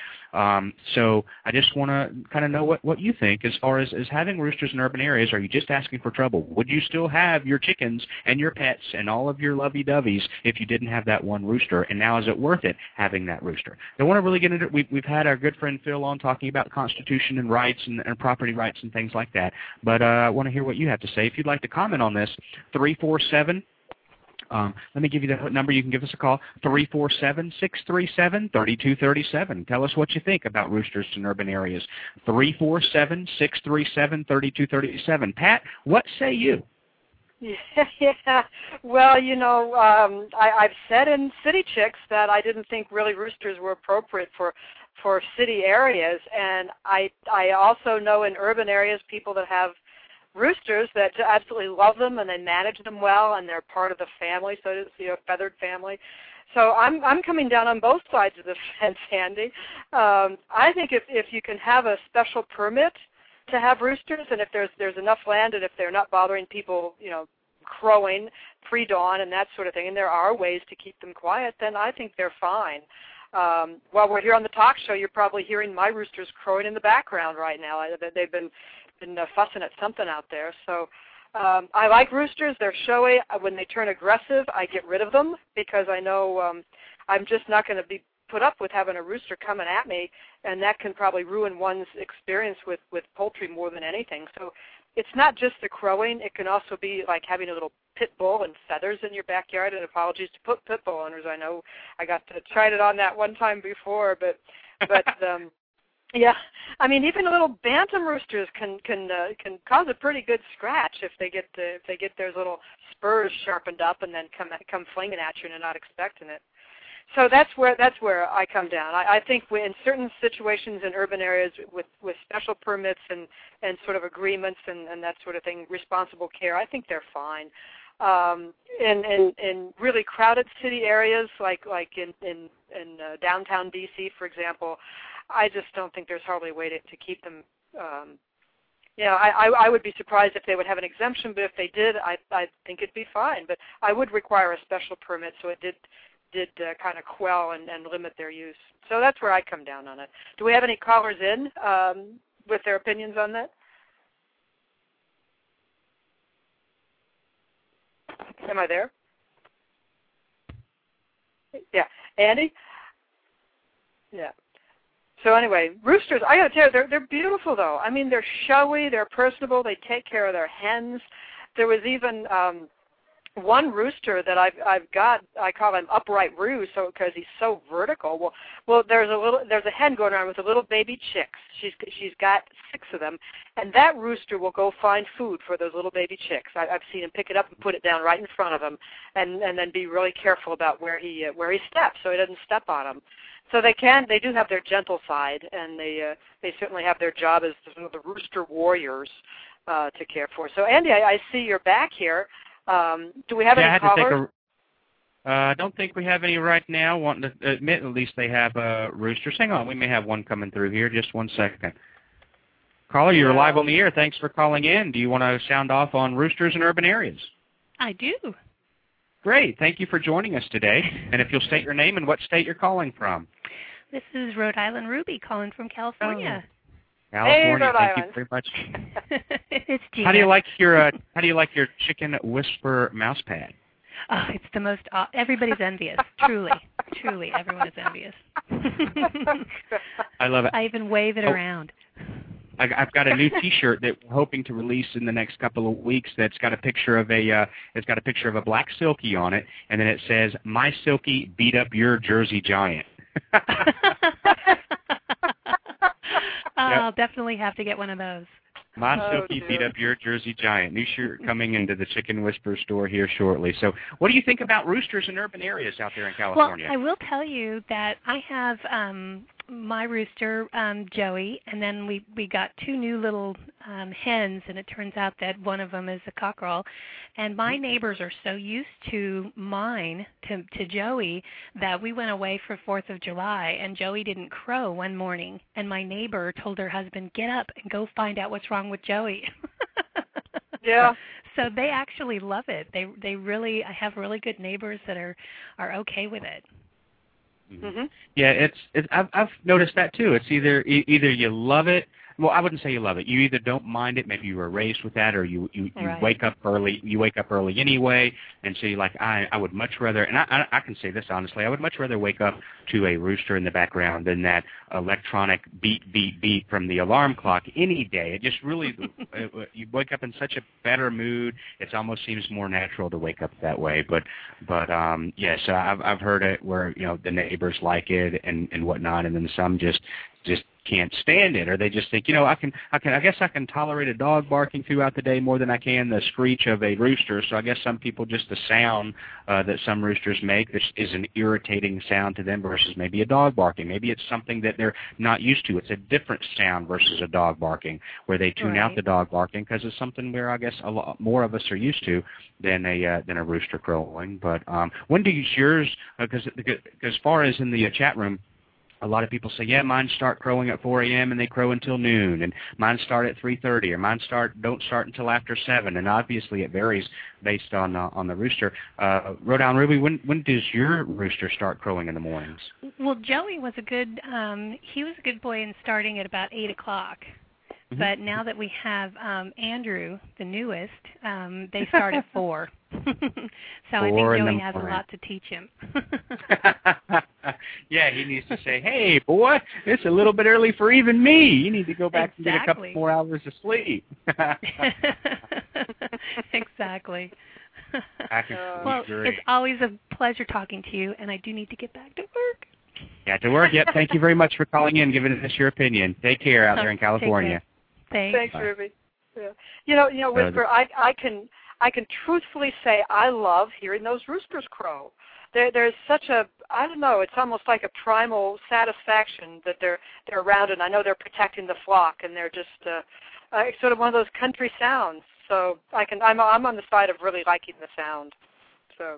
So I just want to kind of know what you think as far as having roosters in urban areas. Are you just asking for trouble? Would you still have your chickens and your pets and all of your lovey-doveys if you didn't have that one rooster? And now is it worth it having that rooster? I want to really get into it. We've had our good friend Phil on talking about the Constitution and rights and property rights and things like that. But I want to hear what you have to say. If you'd like to comment on this, 347. Let me give you the number. You can give us a call, 347-637-3237. Tell us what you think about roosters in urban areas, 347-637-3237. Pat, what say you? Yeah. Well, I've said in City Chicks that I didn't think really roosters were appropriate for city areas, and I also know in urban areas people that have roosters that absolutely love them and they manage them well and they're part of the family, so it's feathered family. So I'm coming down on both sides of the fence, Andy. I think if you can have a special permit to have roosters, and if there's enough land and if they're not bothering people, crowing pre-dawn and that sort of thing, and there are ways to keep them quiet, then I think they're fine. While we're here on the talk show, you're probably hearing my roosters crowing in the background right now. They've been fussing at something out there. So I like roosters. They're showy. When they turn aggressive, I get rid of them because I know I'm just not going to be put up with having a rooster coming at me, and that can probably ruin one's experience with poultry more than anything. So it's not just the crowing. It can also be like having a little pit bull and feathers in your backyard, and apologies to pit bull owners. I know I got to try it on that one time before, but yeah, I mean, even little bantam roosters can cause a pretty good scratch if they get their little spurs sharpened up and then come flinging at you and you're not expecting it. So that's where I come down. I think in certain situations in urban areas with special permits and sort of agreements and that sort of thing, responsible care, I think they're fine. In really crowded city areas like in downtown D.C., for example, I just don't think there's hardly a way to keep them. I would be surprised if they would have an exemption, but if they did, I think it'd be fine. But I would require a special permit, so it did kind of quell and limit their use. So that's where I come down on it. Do we have any callers in with their opinions on that? Am I there? Yeah. Andy? Yeah. So anyway, roosters, I got to tell you, they're beautiful, though. I mean, they're showy, they're personable, they take care of their hens. There was even one rooster that I've got, I call him Upright Roo, so because he's so vertical. Well, there's a hen going around with a little baby chicks. She's got 6 of them, and that rooster will go find food for those little baby chicks. I've seen him pick it up and put it down right in front of him, and then be really careful about where he steps so he doesn't step on them. So they do have their gentle side, and they certainly have their job as the rooster warriors to care for. So Andy, I see you're back here. Do we have any callers? I don't think we have any right now. Wanting to admit at least they have roosters. Hang on, we may have one coming through here. Just 1 second. Caller, you're live on the air. Thanks for calling in. Do you want to sound off on roosters in urban areas? I do. Great. Thank you for joining us today. And if you'll state your name and what state you're calling from. This is Rhode Island Ruby calling from California. California. Hey, Thank you very much. It's Gina. How do you like your chicken whisper mouse pad? Oh, it's the most. Everybody's envious. Truly, everyone is envious. I love it. I even wave it around. I've got a new T-shirt that we're hoping to release in the next couple of weeks. That's got a picture of a black Silky on it, and then it says, "My Silky beat up your Jersey Giant." I'll definitely have to get one of those. My Silky beat up your Jersey Giant. New shirt coming into the Chicken Whisperer store here shortly. So what do you think about roosters in urban areas out there in California? Well, I will tell you that I have my rooster, Joey, and then we got 2 new little hens, and it turns out that one of them is a cockerel. And my neighbors are so used to mine, to Joey, that we went away for 4th of July, and Joey didn't crow one morning. And my neighbor told her husband, get up and go find out what's wrong with Joey. Yeah. So they actually love it. They really, I have really good neighbors that are okay with it. Mm-hmm. Yeah, I've noticed that too. It's either you love it. Well, I wouldn't say you love it. You either don't mind it, maybe you were raised with that, or you right. wake up early. You wake up early anyway, and so you're like, I would much rather. And I can say this honestly, I would much rather wake up to a rooster in the background than that electronic beep beep beep from the alarm clock any day. It just really you wake up in such a better mood. It almost seems more natural to wake up that way. But yeah. So I've heard it where the neighbors like it and whatnot, and then some just can't stand it, or they just think, I guess I can tolerate a dog barking throughout the day more than I can the screech of a rooster. So I guess some people just the sound that some roosters make is an irritating sound to them versus maybe a dog barking. Maybe it's something that they're not used to. It's a different sound versus a dog barking, where they tune out the dog barking because it's something where I guess a lot more of us are used to than a rooster crowing. But when do yours? Because as far as in the chat room, a lot of people say, yeah, mine start crowing at 4 a.m. and they crow until noon, and mine start at 3:30, or mine don't start until after 7. And obviously, it varies based on the rooster. Rhode Island Ruby, when does your rooster start crowing in the mornings? Well, Joey was a good boy in starting at about 8 o'clock. Mm-hmm. But now that we have Andrew, the newest, they start at 4. So I think Joey has a lot to teach him. Yeah, he needs to say, hey, boy, it's a little bit early for even me. You need to go back and get a couple more hours of sleep. Exactly. Well, it's always a pleasure talking to you, and I do need to get back to work. Yeah, to work. Yep. Thank you very much for calling in, giving us your opinion. Take care out there in California. Thanks, Ruby. Yeah. Whisper, I can truthfully say I love hearing those roosters crow. There's such a, I don't know, it's almost like a primal satisfaction that they're around, and I know they're protecting the flock, and they're just sort of one of those country sounds. So I'm on the side of really liking the sound. So.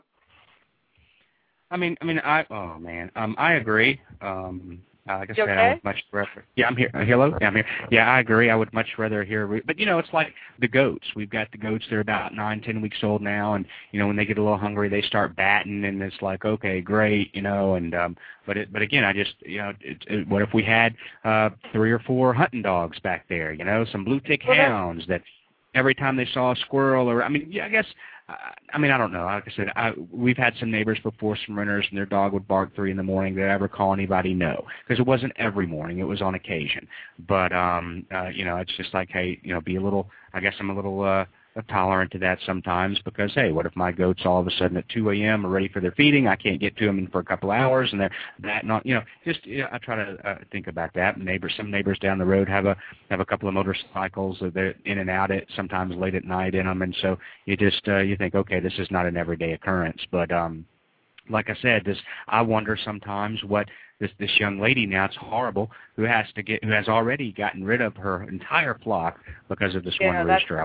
I agree. Like I said, I would much rather. Yeah, I'm here. Hello? Yeah, I'm here. Yeah, I agree. I would much rather hear. But, it's like the goats. We've got the goats. They're about 9-10 weeks old now. And, when they get a little hungry, they start batting. And it's like, okay, great, And but again, I just, what if we had 3 or 4 hunting dogs back there, some blue tick hounds that every time they saw a squirrel or, I guess, I don't know. Like I said, we've had some neighbors before, some renters, and their dog would bark 3 in the morning. Did I ever call anybody? No, because it wasn't every morning. It was on occasion. But, it's just like, hey, be a little, I guess I'm a little tolerant to that sometimes because, hey, what if my goats all of a sudden at 2 a.m. are ready for their feeding? I can't get to them for a couple hours, and they're that not, I try to think about that. Some neighbors down the road have a couple of motorcycles that they're in and out at sometimes late at night in them, and so you just you think, okay, this is not an everyday occurrence, but like I said, I wonder sometimes what this young lady, now it's horrible, who has already gotten rid of her entire flock because of this one rooster.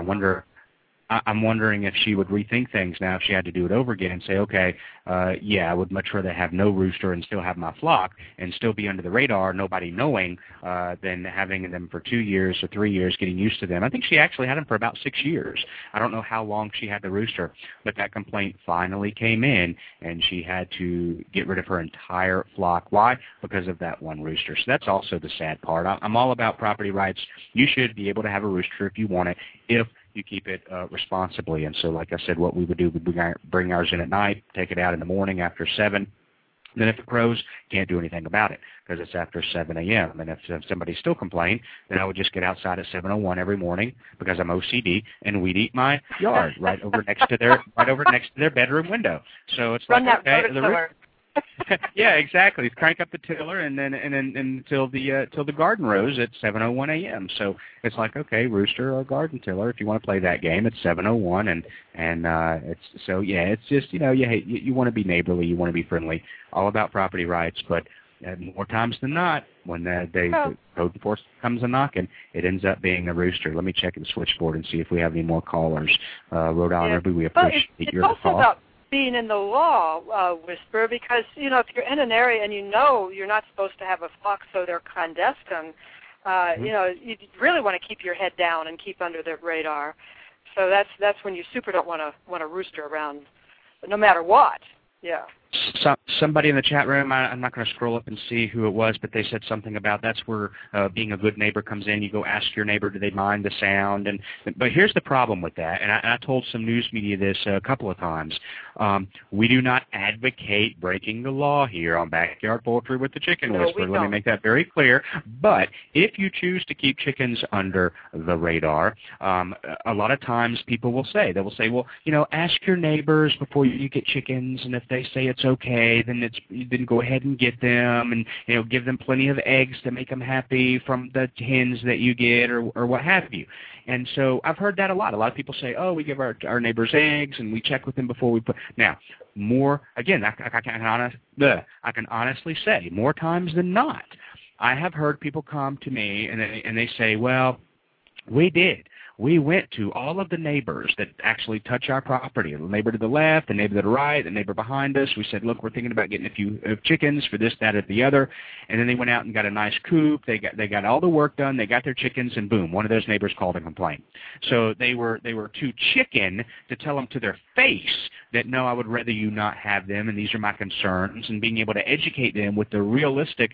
I'm wondering if she would rethink things now if she had to do it over again and say, okay, I would much rather have no rooster and still have my flock and still be under the radar, nobody knowing, than having them for 2 years or 3 years, getting used to them. I think she actually had them for about 6 years. I don't know how long she had the rooster, but that complaint finally came in, and she had to get rid of her entire flock. Why? Because of that one rooster. So that's also the sad part. I'm all about property rights. You should be able to have a rooster if you want it, if you keep it responsibly. And so, like I said, what we would do, we'd bring ours in at night, take it out in the morning after 7. Then if it crows, can't do anything about it because it's after 7 a.m. And if somebody still complained, then I would just get outside at 7:01 every morning because I'm OCD, and we'd eat my yard right over next to their bedroom window. So it's Run like, that okay, yeah, exactly. Crank up the tiller and then until the garden rows at 7:01 a.m. So it's like, okay, rooster or garden tiller. If you want to play that game, it's 7:01, and it's so yeah. It's just you want to be neighborly, you want to be friendly, all about property rights. But more times than not, when the code enforcement comes a knocking, it ends up being a rooster. Let me check the switchboard and see if we have any more callers. Rhode Island, we appreciate your call. It's also about being in the law, Whisper, because, if you're in an area and you're not supposed to have a flock, so they're clandestine, you really want to keep your head down and keep under the radar. So that's when you super don't want a rooster around, no matter what. Yeah. Somebody in the chat room, I'm not going to scroll up and see who it was, but they said something about that's where being a good neighbor comes in. You go ask your neighbor, do they mind the sound? But here's the problem with that, and I told some news media this a couple of times. We do not advocate breaking the law here on Backyard Poultry with the Chicken Whisperer. Let me make that very clear. But if you choose to keep chickens under the radar, a lot of times people will say, well, ask your neighbors before you get chickens, and if they say it's okay, then go ahead and get them, and give them plenty of eggs to make them happy from the hens that you get, or what have you. And so I've heard that a lot. A lot of people say, oh, we give our neighbors eggs and we check with them before we put. Now, more again, I can honestly say more times than not, I have heard people come to me and they say, well, we did. We went to all of the neighbors that actually touch our property, the neighbor to the left, the neighbor to the right, the neighbor behind us. We said, look, we're thinking about getting a few chickens for this, that, or the other. And then they went out and got a nice coop. They got all the work done. They got their chickens, and boom, one of those neighbors called and complained. So they were too chicken to tell them to their face that, no, I would rather you not have them, and these are my concerns, and being able to educate them with the realistic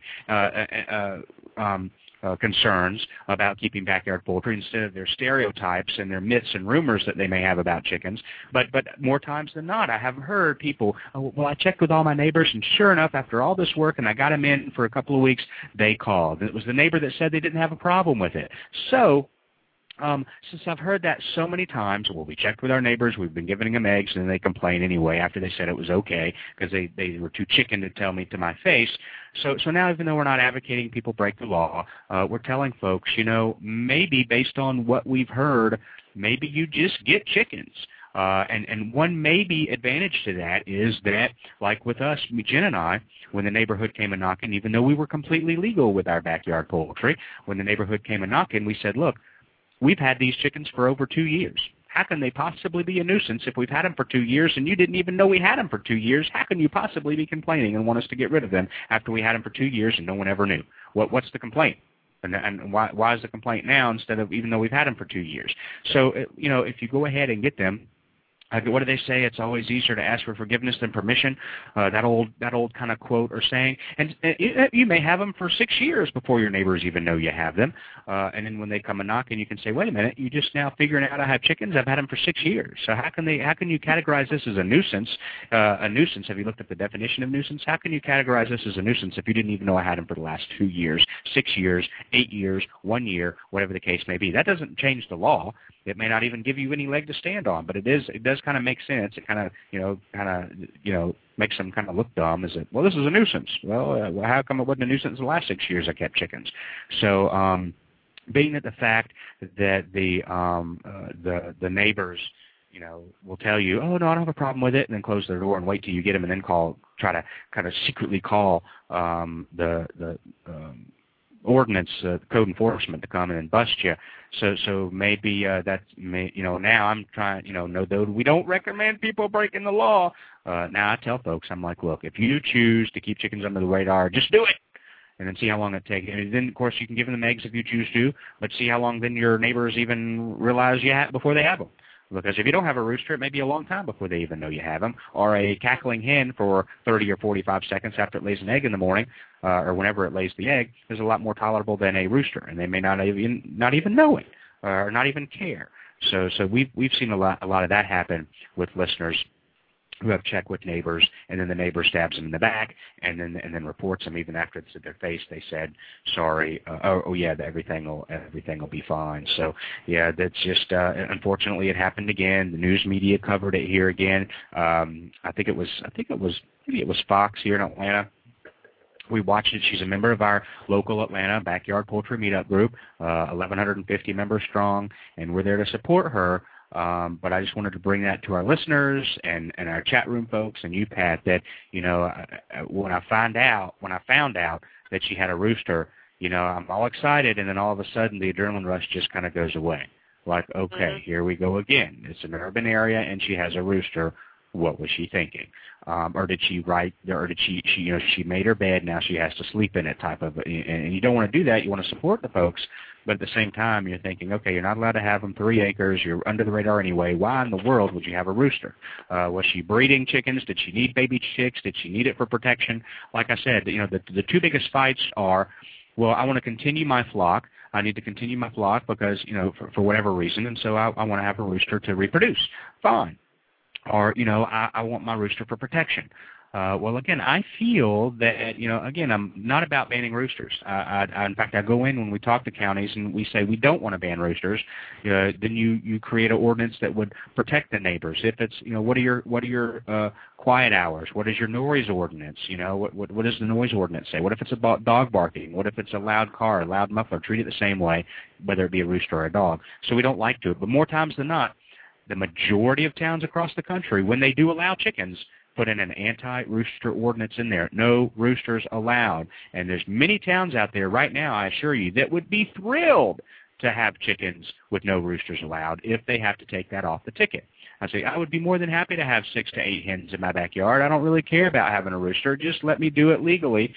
concerns about keeping backyard poultry instead of their stereotypes and their myths and rumors that they may have about chickens. But more times than not, I have heard people, oh, well, I checked with all my neighbors, and sure enough, after all this work, and I got them in for a couple of weeks, they called. It was the neighbor that said they didn't have a problem with it. So since I've heard that so many times, well, we checked with our neighbors, we've been giving them eggs, and then they complain anyway after they said it was okay because they were too chicken to tell me to my face. So now, even though we're not advocating people break the law, we're telling folks, maybe based on what we've heard, maybe you just get chickens. And one maybe advantage to that is that, like with us, Jen and I, when the neighborhood came a knocking, even though we were completely legal with our backyard poultry, when the neighborhood came a knocking, we said, look, we've had these chickens for over 2 years. How can they possibly be a nuisance if we've had them for 2 years and you didn't even know we had them for 2 years? How can you possibly be complaining and want us to get rid of them after we had them for 2 years and no one ever knew? What's the complaint? And why is the complaint now instead of even though we've had them for 2 years? So, if you go ahead and get them, what do they say? It's always easier to ask for forgiveness than permission. That old kind of quote or saying. And you may have them for 6 years before your neighbors even know you have them. And then when they come and knock, and you can say, "Wait a minute, you just now figuring out I have chickens? I've had them for 6 years. So how can you categorize this as a nuisance? A nuisance? Have you looked at the definition of nuisance? How can you categorize this as a nuisance if you didn't even know I had them for the last 2 years, 6 years, 8 years, 1 year, whatever the case may be? That doesn't change the law. It may not even give you any leg to stand on, but it does kind of make sense. It kind of makes them kind of look dumb. Is it? Well, this is a nuisance. Well, how come it wasn't a nuisance the last 6 years I kept chickens? So, being that the fact that the neighbors, will tell you, "Oh no, I don't have a problem with it," and then close their door and wait till you get them, and then try to kind of secretly call the ordinance, code enforcement to come in and bust you. So maybe now I'm trying, though we don't recommend people breaking the law. Now I tell folks, I'm like, look, if you choose to keep chickens under the radar, just do it. And then see how long it takes. And then, of course, you can give them eggs if you choose to, but see how long then your neighbors even realize you have before they have them. Because if you don't have a rooster, it may be a long time before they even know you have them, or a cackling hen for 30 or 45 seconds after it lays an egg in the morning, or whenever it lays the egg, is a lot more tolerable than a rooster, and they may not even know it, or not even care. So we've seen a lot of that happen with listeners who have checked with neighbors, and then the neighbor stabs them in the back, and then reports them even after it's at their face. They said, "Sorry, everything will be fine." So yeah, that's just unfortunately it happened again. The news media covered it here again. I think it was Fox here in Atlanta. We watched it. She's a member of our local Atlanta Backyard Poultry Meetup group, 1,150 members strong, and we're there to support her. But I just wanted to bring that to our listeners and our chat room folks and you, Pat, that, when I found out that she had a rooster, I'm all excited, and then all of a sudden the adrenaline rush just kind of goes away. Like, okay, here we go again. It's an urban area, and she has a rooster. What was she thinking? Or did she she made her bed, now she has to sleep in it type of, and you don't want to do that. You want to support the folks, but at the same time, you're thinking, okay, you're not allowed to have them 3 acres. You're under the radar anyway. Why in the world would you have a rooster? Was she breeding chickens? Did she need baby chicks? Did she need it for protection? Like I said, the two biggest fights are, well, I want to continue my flock. I need to continue my flock because, for whatever reason, and so I want to have a rooster to reproduce. Fine. Or, I want my rooster for protection. Well, again, I feel that, again, I'm not about banning roosters. In fact, I go in when we talk to counties and we say we don't want to ban roosters. Then you create an ordinance that would protect the neighbors. If it's, what are your quiet hours? What is your noise ordinance? What does the noise ordinance say? What if it's about dog barking? What if it's a loud car, a loud muffler? Treat it the same way, whether it be a rooster or a dog. So we don't like to. But more times than not, the majority of towns across the country, when they do allow chickens, put in an anti-rooster ordinance in there. No roosters allowed. And there's many towns out there right now, I assure you, that would be thrilled to have chickens with no roosters allowed if they have to take that off the ticket. I say, I would be more than happy to have 6 to 8 hens in my backyard. I don't really care about having a rooster. Just let me do it legally.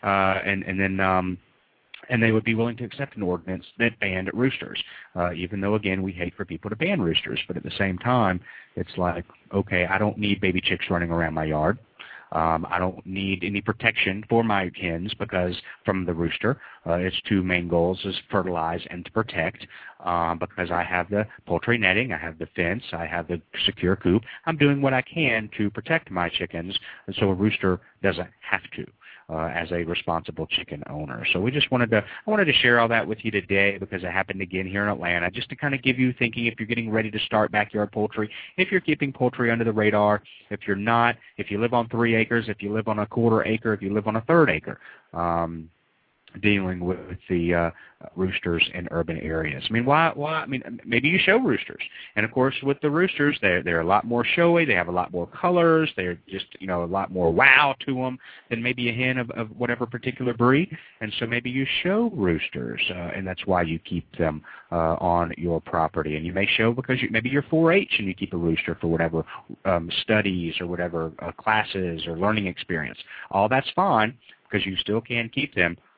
And they would be willing to accept an ordinance that banned roosters, even though, again, we hate for people to ban roosters. But at the same time, it's like, okay, I don't need baby chicks running around my yard. I don't need any protection for my hens because from the rooster, its 2 main goals is fertilize and to protect because I have the poultry netting, I have the fence, I have the secure coop. I'm doing what I can to protect my chickens, and so a rooster doesn't have to. As a responsible chicken owner. So I wanted to share all that with you today because it happened again here in Atlanta, just to kind of give you thinking if you're getting ready to start backyard poultry, if you're keeping poultry under the radar, if you're not, if you live on 3 acres, if you live on a 1/4 acre, if you live on a 1/3 acre. Dealing with the roosters in urban areas. I mean, why? I mean, maybe you show roosters, and of course, with the roosters, they're a lot more showy. They have a lot more colors. They're just a lot more wow to them than maybe a hen of whatever particular breed. And so maybe you show roosters, and that's why you keep them on your property. And you may show because maybe you're 4-H and you keep a rooster for whatever studies or whatever classes or learning experience. All that's fine because you still can keep them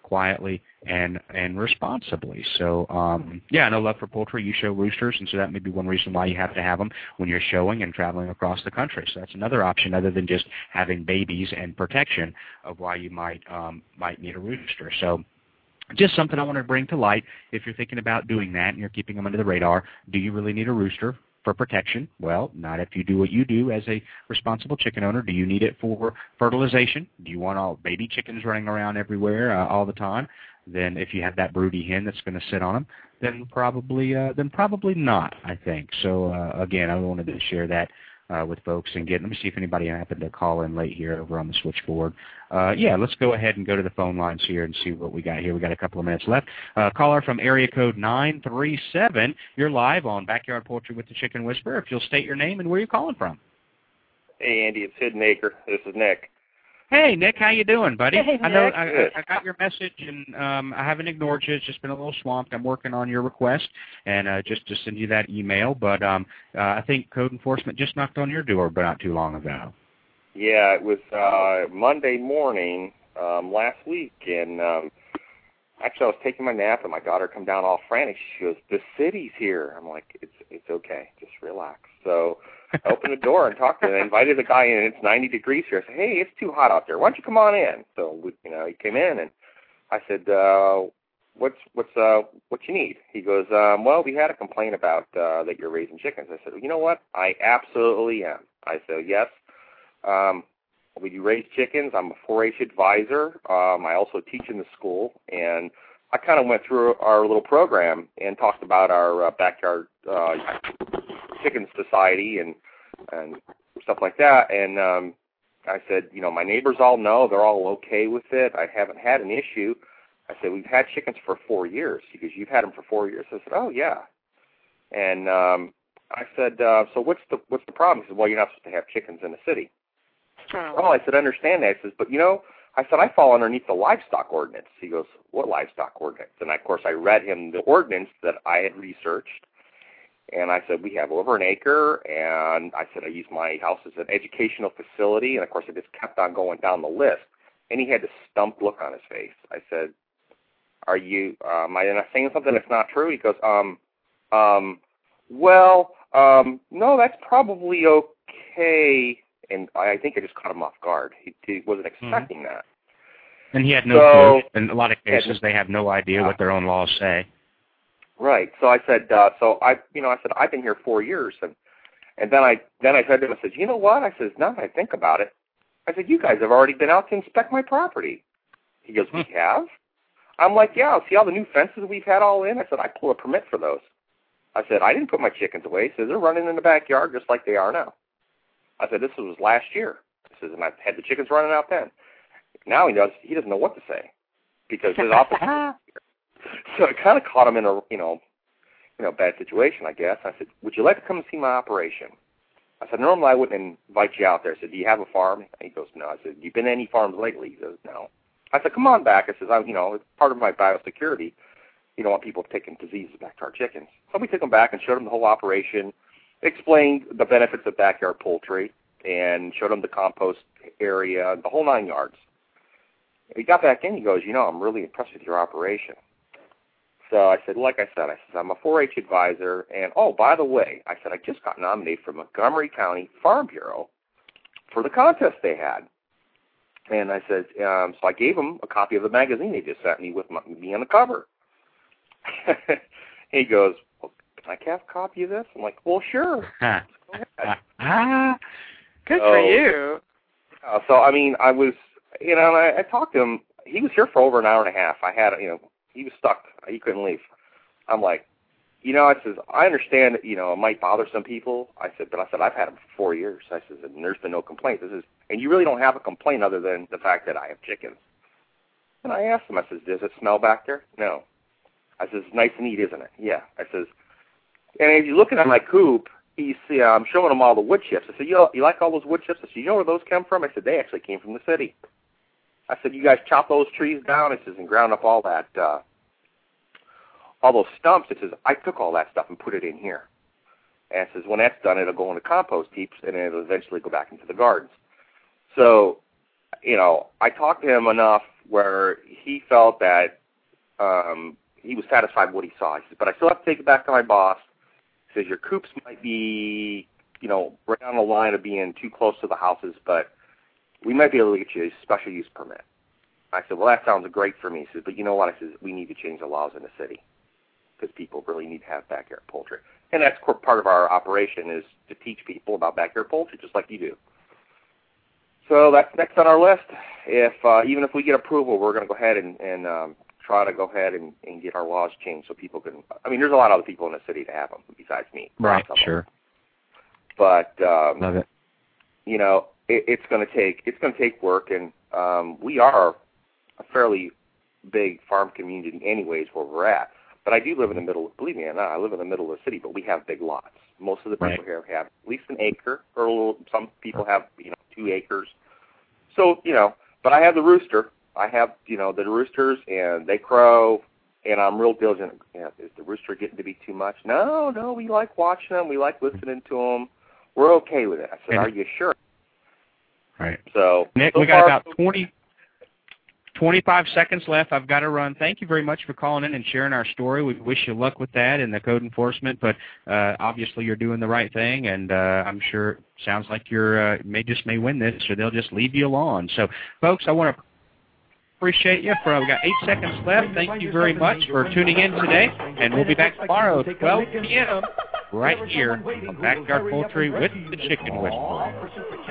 quietly and responsibly. So, no love for poultry. You show roosters, and so that may be one reason why you have to have them when you're showing and traveling across the country. So that's another option other than just having babies and protection of why you might need a rooster. So just something I want to bring to light. If you're thinking about doing that and you're keeping them under the radar, do you really need a rooster for protection? Well, not if you do what you do as a responsible chicken owner. Do you need it for fertilization? Do you want all baby chickens running around everywhere all the time? Then if you have that broody hen that's going to sit on them, then probably not, I think. So, again, I wanted to share that with folks and let me see if anybody happened to call in late here over on the switchboard. Let's go ahead and go to the phone lines here and see what we got here. We got a couple of minutes left. Caller from area code 937. You're live on Backyard Poultry with the Chicken Whisperer. If you'll state your name and where you're calling from. Hey, Andy, it's Hidden Acre. This is Nick. Hey, Nick, how you doing, buddy? Hey, I know Nick. I got your message, and I haven't ignored you. It's just been a little swamped. I'm working on your request, and just to send you that email. But I think code enforcement just knocked on your door not too long ago. Yeah, it was Monday morning last week, and actually I was taking my nap, and my daughter come down all frantic. She goes, "The city's here." I'm like, "It's okay, just relax." So I opened the door and talked to him. I invited the guy in. It's 90 degrees here. I said, "Hey, it's too hot out there. Why don't you come on in?" So he came in, and I said, "What you need?" He goes, "Well, we had a complaint about that you're raising chickens." I said, "You know what? I absolutely am." I said, "Yes, we do raise chickens. I'm a 4-H advisor. I also teach in the school, and I kind of went through our little program and talked about our backyard chicken society and stuff like that. And I said, my neighbors all know. They're all okay with it. I haven't had an issue." I said, "We've had chickens for 4 years." He goes, "You've had them for 4 years?" I said, "Oh, yeah." And I said, "So what's the problem?" He said, "Well, you're not supposed to have chickens in the city." Oh, I said, "I understand that." I said, "But, I said, I fall underneath the livestock ordinance." He goes, "What livestock ordinance?" And, of course, I read him the ordinance that I had researched. And I said, "We have over an acre." And I said, "I use my house as an educational facility." And, of course, I just kept on going down the list. And he had this stumped look on his face. I said, am I saying something that's not true? He goes, no, that's probably okay. And I think I just caught him off guard. He wasn't expecting that. And he had no clue. In a lot of cases, they have no idea what their own laws say. Right. So I said, I said, "I've been here 4 years." And then I said to him, I said, "You know what?" I said, "Now that I think about it," I said, "You guys have already been out to inspect my property." He goes, "We have?" I'm like, "Yeah, see all the new fences we've had all in?" I said, "I pull a permit for those." I said, "I didn't put my chickens away." He says, "They're running in the backyard just like they are now." I said, "This was last year." I said, "And I had the chickens running out then." Now he doesn't know what to say because his officer. So it kind of caught him in a bad situation, I guess. I said, "Would you like to come and see my operation?" I said, "Normally I wouldn't invite you out there." I said, "Do you have a farm?" And he goes, "No." I said, "You been to any farms lately?" He goes, "No." I said, "Come on back." I said, "It's part of my biosecurity. You don't want people taking diseases back to our chickens." So we took him back and showed him the whole operation, explained the benefits of backyard poultry, and showed him the compost area, the whole 9 yards. He got back in. He goes, "I'm really impressed with your operation." So I said, like I said, "I'm a 4-H advisor. And, oh, by the way," I said, "I just got nominated for Montgomery County Farm Bureau for the contest they had." And I said, so I gave him a copy of the magazine they just sent me with me on the cover. He goes, "Well, can I have a copy of this?" I'm like, "Well, sure." Go ahead. Good for you. So, I was, I talked to him. He was here for over an hour and a half. I had, he was stuck. He couldn't leave. I'm like, I says, "I understand that, it might bother some people." I said, "But I've had them for 4 years." I said, "And there's been no complaint." And you really don't have a complaint other than the fact that I have chickens. And I asked him, I says, "Does it smell back there?" "No." I says, "It's nice and neat, isn't it?" "Yeah." I says, and as you're looking at my coop, you see, I'm showing him all the wood chips. I said, you like all those wood chips?" I said, "You know where those come from?" I said, "They actually came from the city." I said, "You guys chop those trees down?" I says, "And ground up all that, all those stumps." I says, "I took all that stuff and put it in here." And I says, "When that's done, it'll go into compost heaps, and it'll eventually go back into the gardens." So I talked to him enough where he felt that he was satisfied with what he saw. He says, but I still have to take it back to my boss. He says, your coops might be, right on the line of being too close to the houses, but we might be able to get you a special use permit. I said, well, that sounds great for me. He says, but you know what? I said, we need to change the laws in the city because people really need to have backyard poultry. And that's part of our operation is to teach people about backyard poultry, just like you do. So that's next on our list. Even if we get approval, we're going to go ahead and try to go ahead and get our laws changed so people can. I mean, there's a lot of other people in the city to have them besides me. Right. Sure. But love it. It's going to take work, and we are a fairly big farm community, anyways, where we're at. But I do live in the middle. Believe me or not, I live in the middle of the city, but we have big lots. Most of the people here have at least an acre, or some people have 2 acres. So but I have the rooster. I have the roosters, and they crow, and I'm real diligent. Is the rooster getting to be too much? No, we like watching them. We like listening to them. We're okay with it. I said, are you sure? Right. So Nick, we got about 25 seconds left. I've got to run. Thank you very much for calling in and sharing our story. We wish you luck with that and the code enforcement, but obviously you're doing the right thing, and I'm sure it sounds like you're may win this, or they'll just leave you alone. So, folks, I want to appreciate you. We've got 8 seconds left. Thank you very much for tuning in today, and we'll be back tomorrow at 12 p.m. right here on Backyard Poultry with the Chicken Whisperer.